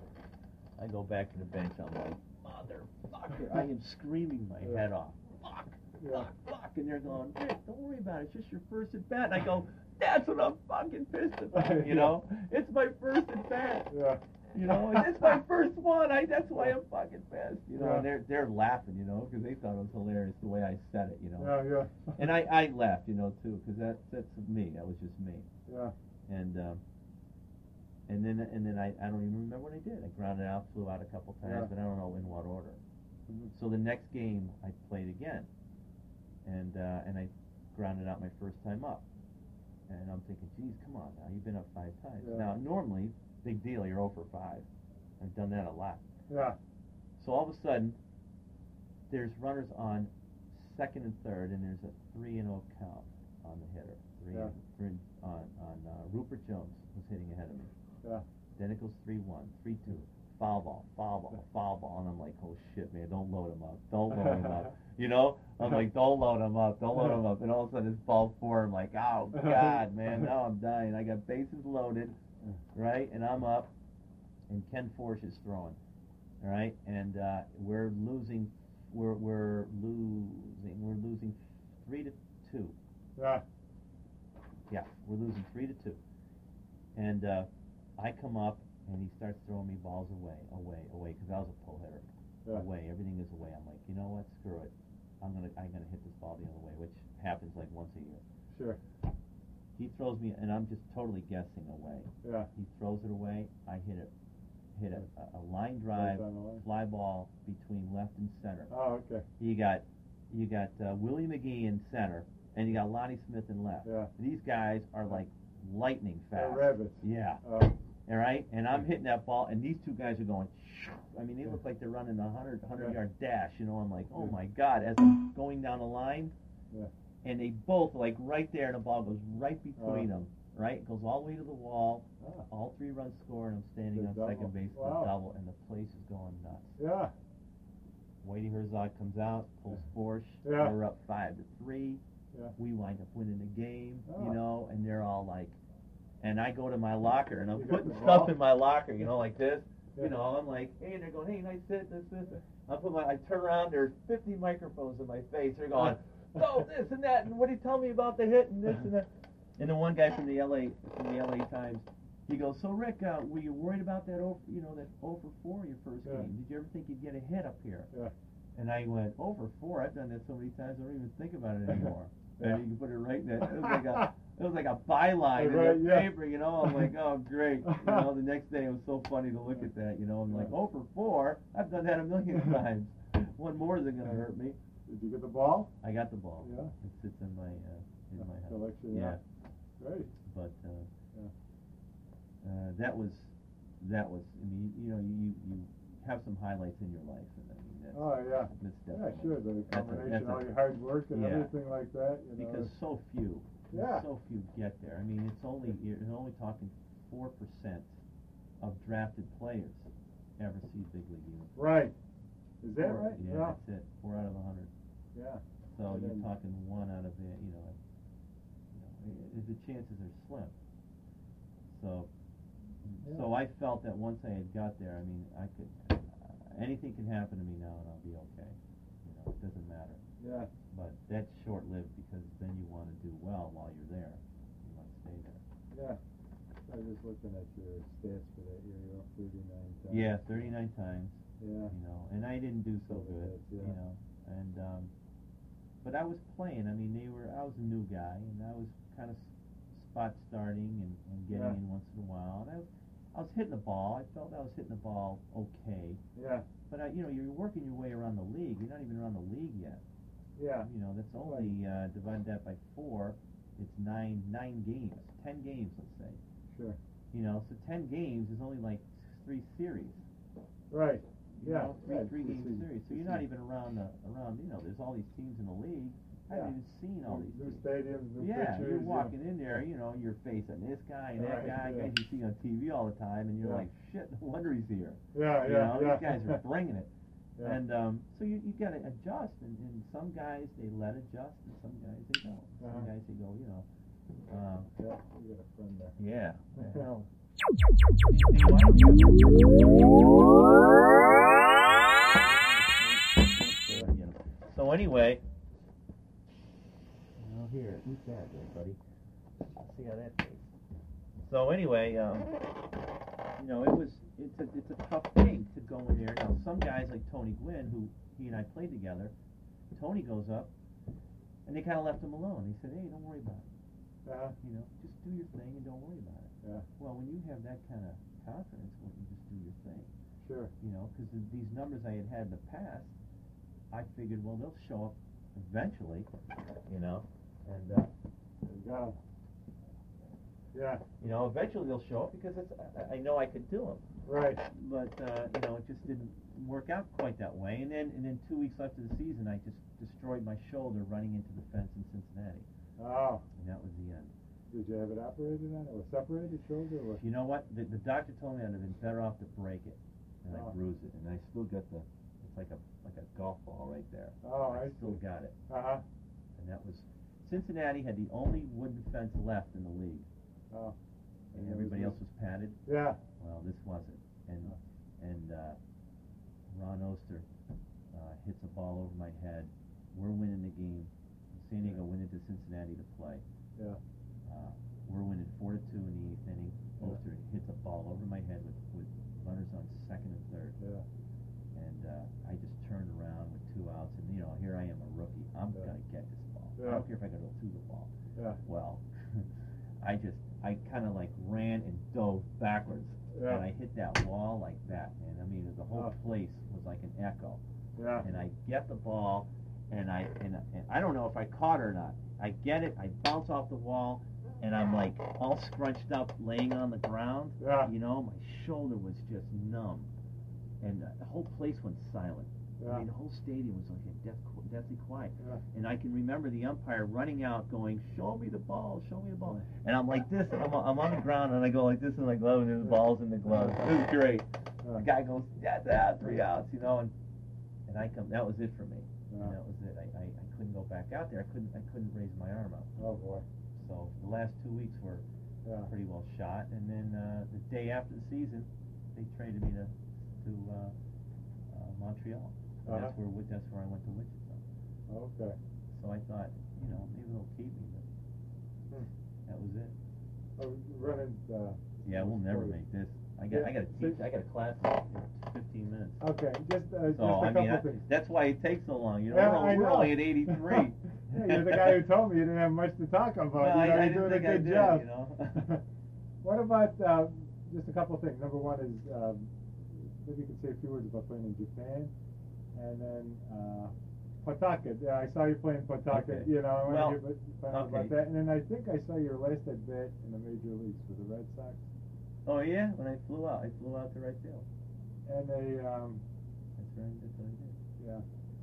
I go back to the bench. I'm like, motherfucker! I am screaming my Yeah. head off. Fuck! Yeah. Fuck! Fuck! And they're going, Rick, don't worry about it. It's just your first at bat. And I go, that's what I'm fucking pissed about. You know, it's my first at bat. Yeah. You know, and it's my first one. I that's why I'm fucking pissed. You know, Yeah. and they're they're laughing. You know, because they thought it was hilarious the way I said it. You know. Yeah, yeah. And I I laughed. You know, too, because that that's me. That was just me. Yeah. And um, and then and then I, I don't even remember what I did. I grounded out, flew out a couple times, Yeah. but I don't know in what order. Mhm. So the next game I played again, and uh, and I grounded out my first time up, and I'm thinking, geez, come on now, you've been up five times. Yeah. Now normally, big deal, you're oh for five. I've done that a lot. Yeah. So all of a sudden, there's runners on second and third, and there's a three and oh count on the hitter. Three, Yeah. three on on uh, Rupert Jones was hitting ahead of me. Yeah. Then it goes three one, three two, foul ball, foul ball, foul ball, and I'm like, oh shit, man, don't load him up, don't load him up. You know, I'm like, don't load him up, don't load him up. And all of a sudden, it's ball four. I'm like, oh god, man, now I'm dying. I got bases loaded, right, and I'm up, and Ken Forsch is throwing, all right, and uh, we're losing, we're we're losing, we're losing three to two. Yeah. Yeah, we're losing three to two. And uh, I come up, and he starts throwing me balls away, away, away, because I was a pull hitter. Yeah. Away, everything is away. I'm like, you know what? Screw it. I'm gonna, I'm gonna hit this ball the other way, which happens like once a year. Sure. He throws me, and I'm just totally guessing away. Yeah. He throws it away. I hit it, hit a, a line drive, Right down the line. fly ball between left and center. Oh, okay. You got, you got uh, Willie McGee in center, and you got Lonnie Smith in left. Yeah. These guys are like lightning They're fast. rabbits. Yeah. Oh. All right, and I'm hitting that ball, and these two guys are going. I mean, they look like they're running a hundred, hundred Yeah. yard dash. You know, I'm like, oh Yeah. my God! As I'm going down the line, Yeah. and they both like right there, and the ball goes right between Oh. them. Right, it goes all the way to the wall. Ah. All three runs score, and I'm standing The on double. second base for Wow. a double, and the place is going nuts. Yeah. Whitey Herzog comes out, pulls Forsch. Yeah. We're up five to three. Yeah. We wind up winning the game, Ah. you know, and they're all like, and I go to my locker and I'm You got putting the stuff ball? in my locker, you know, like this. Yeah. You know, I'm like, hey, and they're going, hey, nice hit, this, this. I put my, I turn around, there's fifty microphones in my face. They're going, oh, this and that, and what do you tell me about the hit and this and that. And the one guy from the L A from the L A Times, he goes, so Rick, uh, were you worried about that, oh, you know, that oh for four your first Yeah. game? Did you ever think you'd get a hit up here? Yeah. And I went, oh for four, I've done that so many times, I don't even think about it anymore. Yeah. And you can put it right in that. It was like a, it was like a byline Right, in the yeah. paper, you know. I'm like, oh great. You know, the next day it was so funny to look at that. You know, I'm like, oh for four, I've done that a million times. One more isn't gonna hurt me. Did you get the ball? I got the ball. Yeah. It sits in my uh, in my house. Collection, Yeah. yeah. Great. But uh, Yeah. uh, that was that was. I mean, you know, you you have some highlights in your life, and I mean that's. Oh, yeah. That's Yeah, definitely. sure. The that's a- combination that's of a- all your hard work and yeah. everything like that, you know. Because so few, Yeah. so few get there. I mean, it's only you're only talking four percent of drafted players ever see big league units. Right. Is that Four- right? Yeah, that's it. Four out of a hundred. Yeah. So And you're then- talking one out of the, you know, you know, i- the chances are slim. So, Yeah. so I felt that once I had got there, I mean, I could, uh, anything can happen to me now, and I'll be okay. You know, it doesn't matter. Yeah. But that's short-lived because then you want to do well while you're there. You want to stay there. Yeah. I was just looking at your stats for that year. You're up thirty-nine times. Yeah, thirty-nine times. Yeah. You know, and I didn't do so Double good. hits, yeah. You know, and um, but I was playing. I mean, they were. I was a new guy, and I was kind of spot starting and, and getting Yeah. in once in a while. And I was, I was hitting the ball. I felt I was hitting the ball okay. Yeah. But I, you know, you're working your way around the league. You're not even around the league yet. Yeah. You know, that's only uh, divide that by four. It's nine nine games, ten games, let's say. Sure. You know, so ten games is only like three series. Right. You Yeah. know, three yeah. three This game is- series. So this you're not is- even around the around. You know, there's all these teams in the league. I Yeah. haven't even seen all these New teams. stadiums, new Yeah, pitchers. you're yeah. walking in there. You know, you're facing this guy and that Right, guy, yeah. guys you see on T V all the time, and you're Yeah. like, shit, no wonder he's here. Yeah, You yeah, know, yeah. these guys are bringing it. Yeah. And um, so you you got to adjust, and, and some guys they let adjust, and some guys they don't. Some Uh-huh. guys they go, you know. Uh, Yeah, you got a friend there. yeah. Well, so anyway, well, here, eat that, there, buddy. Let's see how that tastes. So anyway, um, you know, it was it's a it's a tough thing to go in there. Now, some guys like Tony Gwynn, who he and I played together, Tony goes up, and they kind of left him alone. He said, "Hey, don't worry about it. Uh-huh. You know, just do your thing and don't worry about it." Yeah. Well, when you have that kind of confidence, when you just do your thing, Sure. you know, because these numbers I had had in the past, I figured, well, they'll show up eventually, you know, and uh, There you go. Yeah. you know, eventually they'll show up because it's I, I know I could do them. Right. But uh, you know, it just didn't work out quite that way. And then and then two weeks left of the season, I just destroyed my shoulder running into the fence in Cincinnati, Oh. and that was the end. Did you have it operated on? It was separated shoulder or what? You know what? The, the doctor told me I'd have been better off to break it, and Oh. I bruised it, and I still got the. It's like a like a golf ball right there. Oh, I still see. got it, Uh-huh. and that was Cincinnati had the only wooden fence left in the league, Oh. and it was everybody good. else was padded. Yeah. Well, this wasn't, and Oh. and uh, Ron Oster uh, hits a ball over my head. We're winning the game. San Diego went into Cincinnati to play. Yeah. Uh, we're winning four to two in the eighth inning. Oster hits a ball over my head with, with runners on second and third. Yeah. And uh, I just turned around with two outs, and you know, here I am, a rookie. I'm Yeah. gonna get this ball. Yeah. I don't care if I gotta go to the ball. Yeah. Well, I just, I kind of like ran and dove backwards, Yeah. and I hit that wall like that, man. I mean, the whole Oh. place was like an echo. Yeah. And I get the ball, and I and, and I don't know if I caught it or not. I get it, I bounce off the wall, and I'm like all scrunched up, laying on the ground. Yeah. You know, my shoulder was just numb, and uh, the whole place went silent. I Yeah. mean, the whole stadium was like a death, deathly quiet. Yeah. And I can remember the umpire running out, going, "Show me the ball, show me the ball." And I'm like this, and I'm, I'm on the ground, and I go like this in my glove, and there's the balls in the glove. It was great. Yeah. The guy goes, "That's out, three outs," you know, and and I come. That was it for me. Yeah. And that was it. I, I, I couldn't go back out there. I couldn't I couldn't raise my arm up. Oh boy. So the last two weeks were Yeah. pretty well shot. And then uh, the day after the season, they traded me to to uh, uh, Montreal. And That's Uh-huh. where that's where I went to Wichita. Okay. So I thought, you know, maybe they'll keep me. But Hmm. that was it. Oh, running. Uh, Yeah, we'll never story. make this. I got Yeah, I got to so- teach. I got a class in fifteen minutes. Okay, just uh, just So a I couple mean, I, things. that's why it takes so long. You know, Yeah, we're, I we're know. only at eighty-three. Yeah, you're the guy who told me you didn't have much to talk about. Well, you I- know, I you're didn't doing think a I good did, job. you know. What about uh, just a couple of things? Number one is um, maybe you could say a few words about playing in Japan, and then uh, Pawtucket. Yeah, I saw you playing Pawtucket. Okay. You know, I want Well, to hear find out okay. about that. And then I think I saw your last at bat in the major leagues for the Red Sox, Oh yeah, when I flew out, I flew out to right field. and a um, That's right. That's what I did. yeah,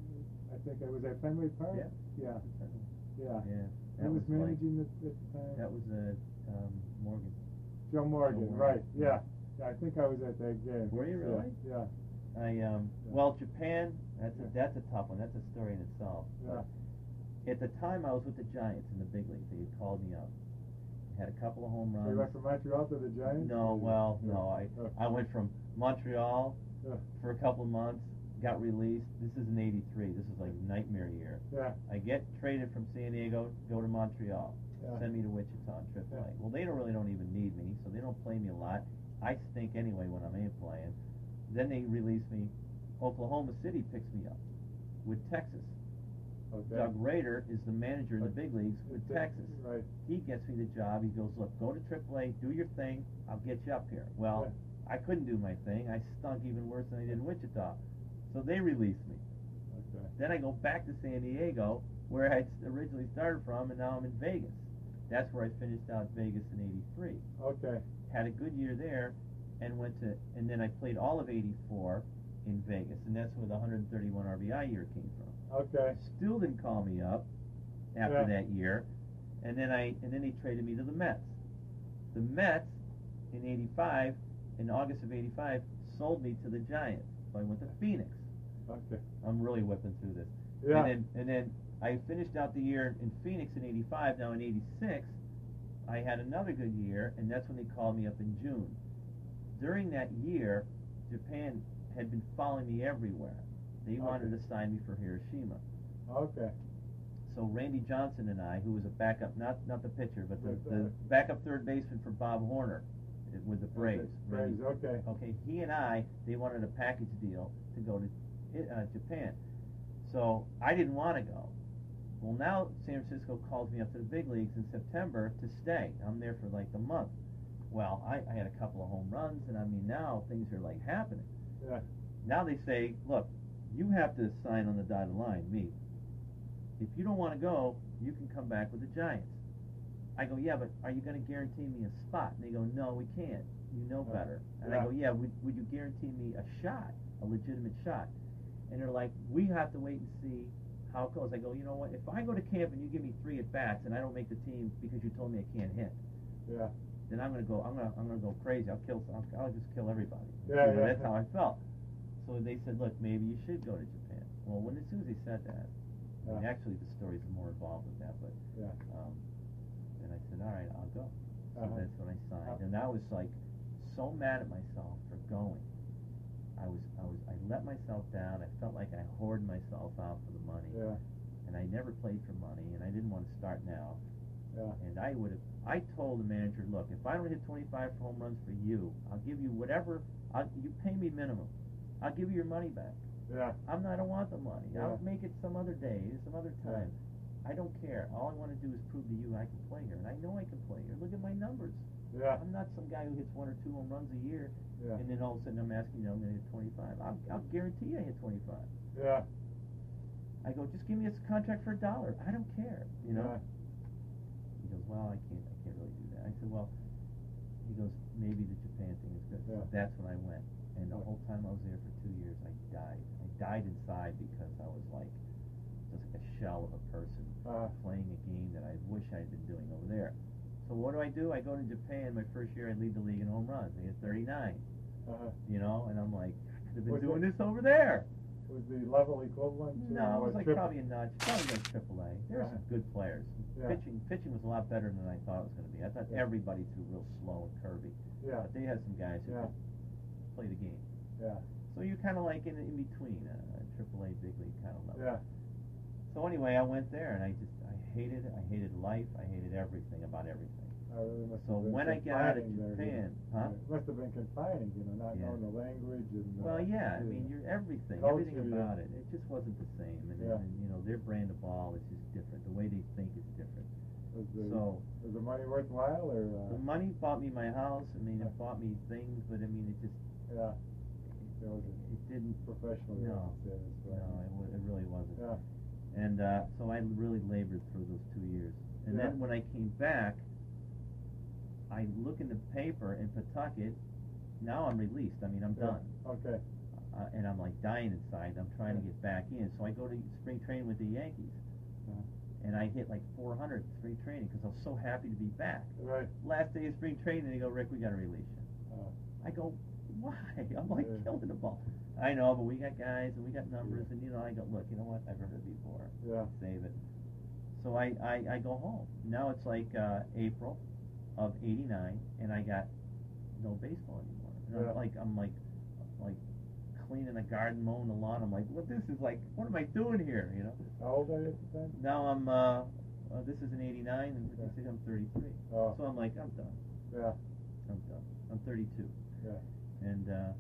I think I was at Fenway Park. Yeah. Yeah. Yeah. Yeah. Who That was, was like, managing at, at the time? that was uh, um, Morgan. Joe Morgan, Joe Morgan. right? Yeah. Yeah, I think I was at that game. Were you Yeah, really? Yeah. I um. Yeah. Well, Japan. That's a, Yeah. that's a tough one. That's a story in itself. Yeah. At the time, I was with the Giants in the big leagues. They had called me up. Had a couple of home So runs. you went from Montreal to the Giants? No, well, no. I Oh. I went from Montreal Yeah. for a couple of months, got released. This is in eighty-three. This is like nightmare year. Yeah. I get traded from San Diego, go to Montreal, Yeah. send me to Wichita in triple A. Yeah. Well, they don't really don't even need me, so they don't play me a lot. I stink anyway when I'm in playing. Then they release me. Oklahoma City picks me up with Texas. Okay. Doug Rader is the manager in the big leagues with Okay. Texas. Right. He gets me the job. He goes, look, go to triple A, do your thing. I'll get you up here. Well, I couldn't do my thing. I stunk even worse than I did in Wichita. So they released me. Okay. Then I go back to San Diego, where I originally started from, and now I'm in Vegas. That's where I finished out Vegas in eighty-three. Okay. Had a good year there, and went to, and then I played all of eighty-four in Vegas, and that's where the one hundred thirty-one R B I year came from. Okay. Still didn't call me up after Yeah. that year, and then I and then they traded me to the Mets. The Mets in eighty-five, in August of eighty-five, sold me to the Giants. So I went to Phoenix. Okay. I'm really whipping through this. Yeah. And then and then I finished out the year in Phoenix in eighty-five. Now in eighty-six, I had another good year, and that's when they called me up in June. During that year, Japan had been following me everywhere. They wanted Okay. to sign me for Hiroshima. Okay. So Randy Johnson and I, who was a backup, not not the pitcher, but the, But, the uh, backup third baseman for Bob Horner uh, with the Braves. Braves. Randy- Okay. Okay, he and I, they wanted a package deal to go to uh, Japan. So I didn't want to go. Well, now San Francisco calls me up to the big leagues in September to stay. I'm there for like a month. Well, I, I had a couple of home runs, and I mean, now things are like happening. Yeah. Now they say, look, you have to sign on the dotted line, me. If you don't want to go, you can come back with the Giants. I go, yeah, but are you going to guarantee me a spot? And they go, no, we can't. You know Uh, better. And yeah. I go, yeah, would, would you guarantee me a shot, a legitimate shot? And they're like, we have to wait and see how it goes. I go, you know what? If I go to camp and you give me three at bats and I don't make the team because you told me I can't hit, Yeah. then I'm gonna go. I'm gonna. I'm gonna go crazy. I'll kill. I'll, I'll just kill everybody. Yeah, You know, yeah. That's how I felt. So they said, look, maybe you should go to Japan. Well, when as soon as they said that, I mean, Yeah. actually the story's more involved with that, but Yeah. um, then I said, all right, I'll go. So Uh-huh. that's when I signed, Uh, and I was like so mad at myself for going. I was. I was. I let myself down. I felt like I hoarded myself out for the money. Yeah. And I never played for money, and I didn't want to start now. Yeah. And I would have, I told the manager, look, if I don't hit twenty-five home runs for you, I'll give you whatever, I'll, you pay me minimum. I'll give you your money back. Yeah. I'm not, I don't want the money. Yeah. I'll make it some other day, some other time. I don't care. All I want to do is prove to you I can play here, and I know I can play here. Look at my numbers. Yeah. I'm not some guy who hits one or two home runs a year, Yeah. and then all of a sudden I'm asking you, I'm going to hit twenty-five. I'll, I'll guarantee I hit twenty-five. Yeah. I go, just give me a contract for a dollar. I don't care, you know. Yeah. He goes, well, I can't, I can't really do that. I said, well, he goes, maybe the Japan thing is good. Yeah. So that's when I went, and the Yeah. whole time I was there for two years, I died. I died inside because I was like just like a shell of a person Uh, playing a game that I wish I had been doing over there. So what do I do? I go to Japan. My first year, I lead the league in home runs. I hit thirty-nine. uh, You know, and I'm like, I could have been Was doing it- this over there. was the level equivalent to No, it was what, like triple- probably a notch, probably like triple A. There were Uh-huh. some good players. Yeah. Pitching, pitching was a lot better than I thought it was going to be. I thought Yeah. everybody threw real slow and curvy, Yeah. but they had some guys who Yeah. could play the game. Yeah. So you're kind of like in in between, a, a triple A big league kind of level. Yeah. So anyway, I went there and I just I hated it. I hated life. I hated everything about everything. I really must So have been when I get out of confining there, Japan, you huh? know. It must have been confining, you know, not Yeah. knowing the language and. Uh, Well, yeah, I you mean, know, you're everything, culture, everything yeah. about it. It just wasn't the same, and, Yeah. and you know, their brand of ball is just different. The way they think is different. Was the, So was the money worthwhile or? Uh, the money bought me my house. I mean, it bought me things, but I mean, it just yeah. It was it didn't. professional. No, yeah, that's no, right. it, wa- it really wasn't. Yeah. And uh, so I really labored through those two years. And Yeah. then when I came back, I look in the paper in Pawtucket. Now I'm released. I mean, I'm Yeah. done. Okay. Uh, and I'm like dying inside. I'm trying to get back in. So I go to spring training with the Yankees. Uh, And I hit like four hundred spring training because I was so happy to be back. right. Last day of spring training, they go, Rick, we got to release you. Uh, I go, why? I'm like Yeah. killing the ball. I know, but we got guys and we got numbers, and you know, I go, look, you know what? I've heard it before. yeah. Save it. So I, I, I go home. Now it's like uh, April of eighty-nine, and I got no baseball anymore. And Yeah. I'm like, I'm like, like cleaning the garden, mowing the lawn. I'm like, what? This is like, what am I doing here? You know. How old are you at the time? Now I'm, uh, uh this is in eighty-nine, and Yeah. you see I'm thirty-three. Oh. So I'm like, I'm done. Yeah. I'm done. I'm thirty-two. Yeah. And uh,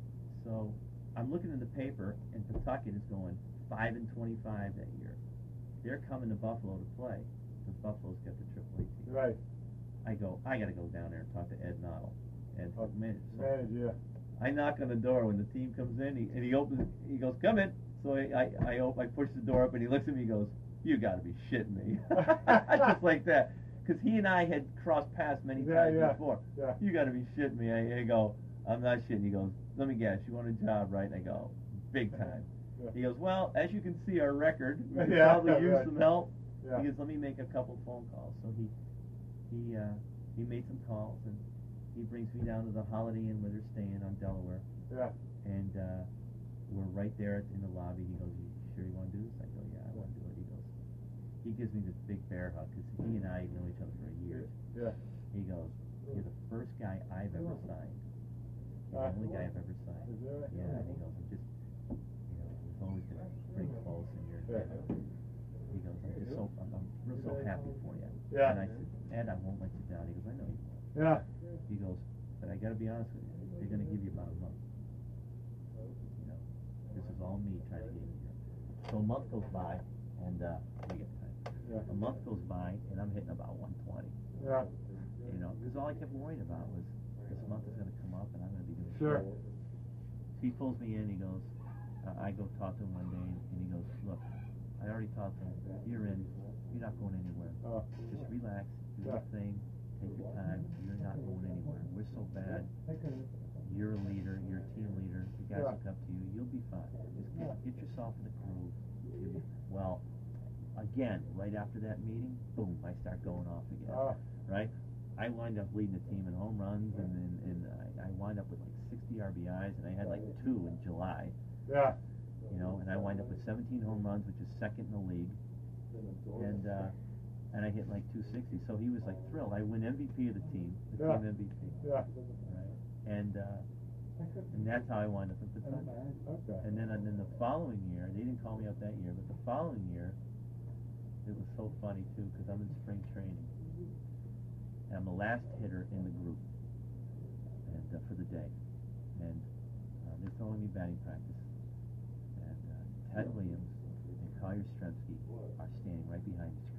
so I'm looking in the paper, and Pawtucket is going five and twenty-five that year. They're coming to Buffalo to play because Buffalo's got the triple A team. Right. I go, I got to go down there and talk to Ed Noddle. Ed Oh, manager. So Manager. I knock on the door when the team comes in, he, and he opens. He goes, "Come in." So I, I, I, op- I push the door up, and he looks at me. He goes, "You got to be shitting me!" Just like that, because he and I had crossed paths many Yeah, times yeah, before. yeah. You got to be shitting me. I, I go, "I'm not shitting." He goes, "Let me guess, you want a job, right?" And I go, "Big time." Yeah. He goes, "Well, as you can see, our record, we could Yeah, probably use right. some help." Yeah. He goes, "Let me make a couple phone calls." So he, he, uh, he made some calls, and he brings me down to the Holiday Inn where they're staying on Delaware. Yeah. And uh, we're right there in the lobby. He goes, "You sure you want to do this?" I go, "Yeah, I want to do it." He goes, he gives me this big bear hug because he and I know each other for years. Yeah. He goes, "You're the first guy I've ever signed. You're the Uh, only guy I've ever signed." Is that right? Yeah. And he goes, "I'm just, you know, we've always been pretty close, and you're." Yeah. He goes, "I'm just so, I'm, I'm real so happy for you." Yeah. And I said, "Ed, I won't let you down." He goes, "I know you won't." Yeah. He goes, "But I got to be honest with you. They're going to give you about a month. You know, this is all me trying to get you here." So a month goes by, and uh, we get time. Yeah. A month goes by, and I'm hitting about one twenty. Yeah. You know, because all I kept worrying about was this month is going to come up, and I'm going to be doing. Sure. So he pulls me in. He goes, uh, I go talk to him one day, and he goes, "Look, I already talked to him. You're in. You're not going anywhere. Oh. Just relax, do Yeah. your thing, take your time. You're not going anywhere. We're so bad. You're a leader. You're a team leader. The guys Yeah. look up to you. You'll be fine. Just get, get yourself in the groove." You'll be- Well, again, right after that meeting, boom, I start going off again. Ah. Right? I wind up leading the team in home runs, and and, and I, I wind up with like sixty R B Is, and I had like two in July. Yeah. You know, and I wind up with seventeen home runs, which is second in the league, and uh, and I hit like two sixty. So he was like thrilled. I win M V P of the team, the Yeah. team M V P. Yeah. Right? And uh, and that's how I wound up in Pawtucket. Okay. And then and then the following year, they didn't call me up that year, but the following year, it was so funny too because I'm in spring training, and I'm the last hitter in the group, and uh, for the day, and uh, they're throwing me batting practice, and uh, Ted Williams and Collier Stremski are standing right behind me,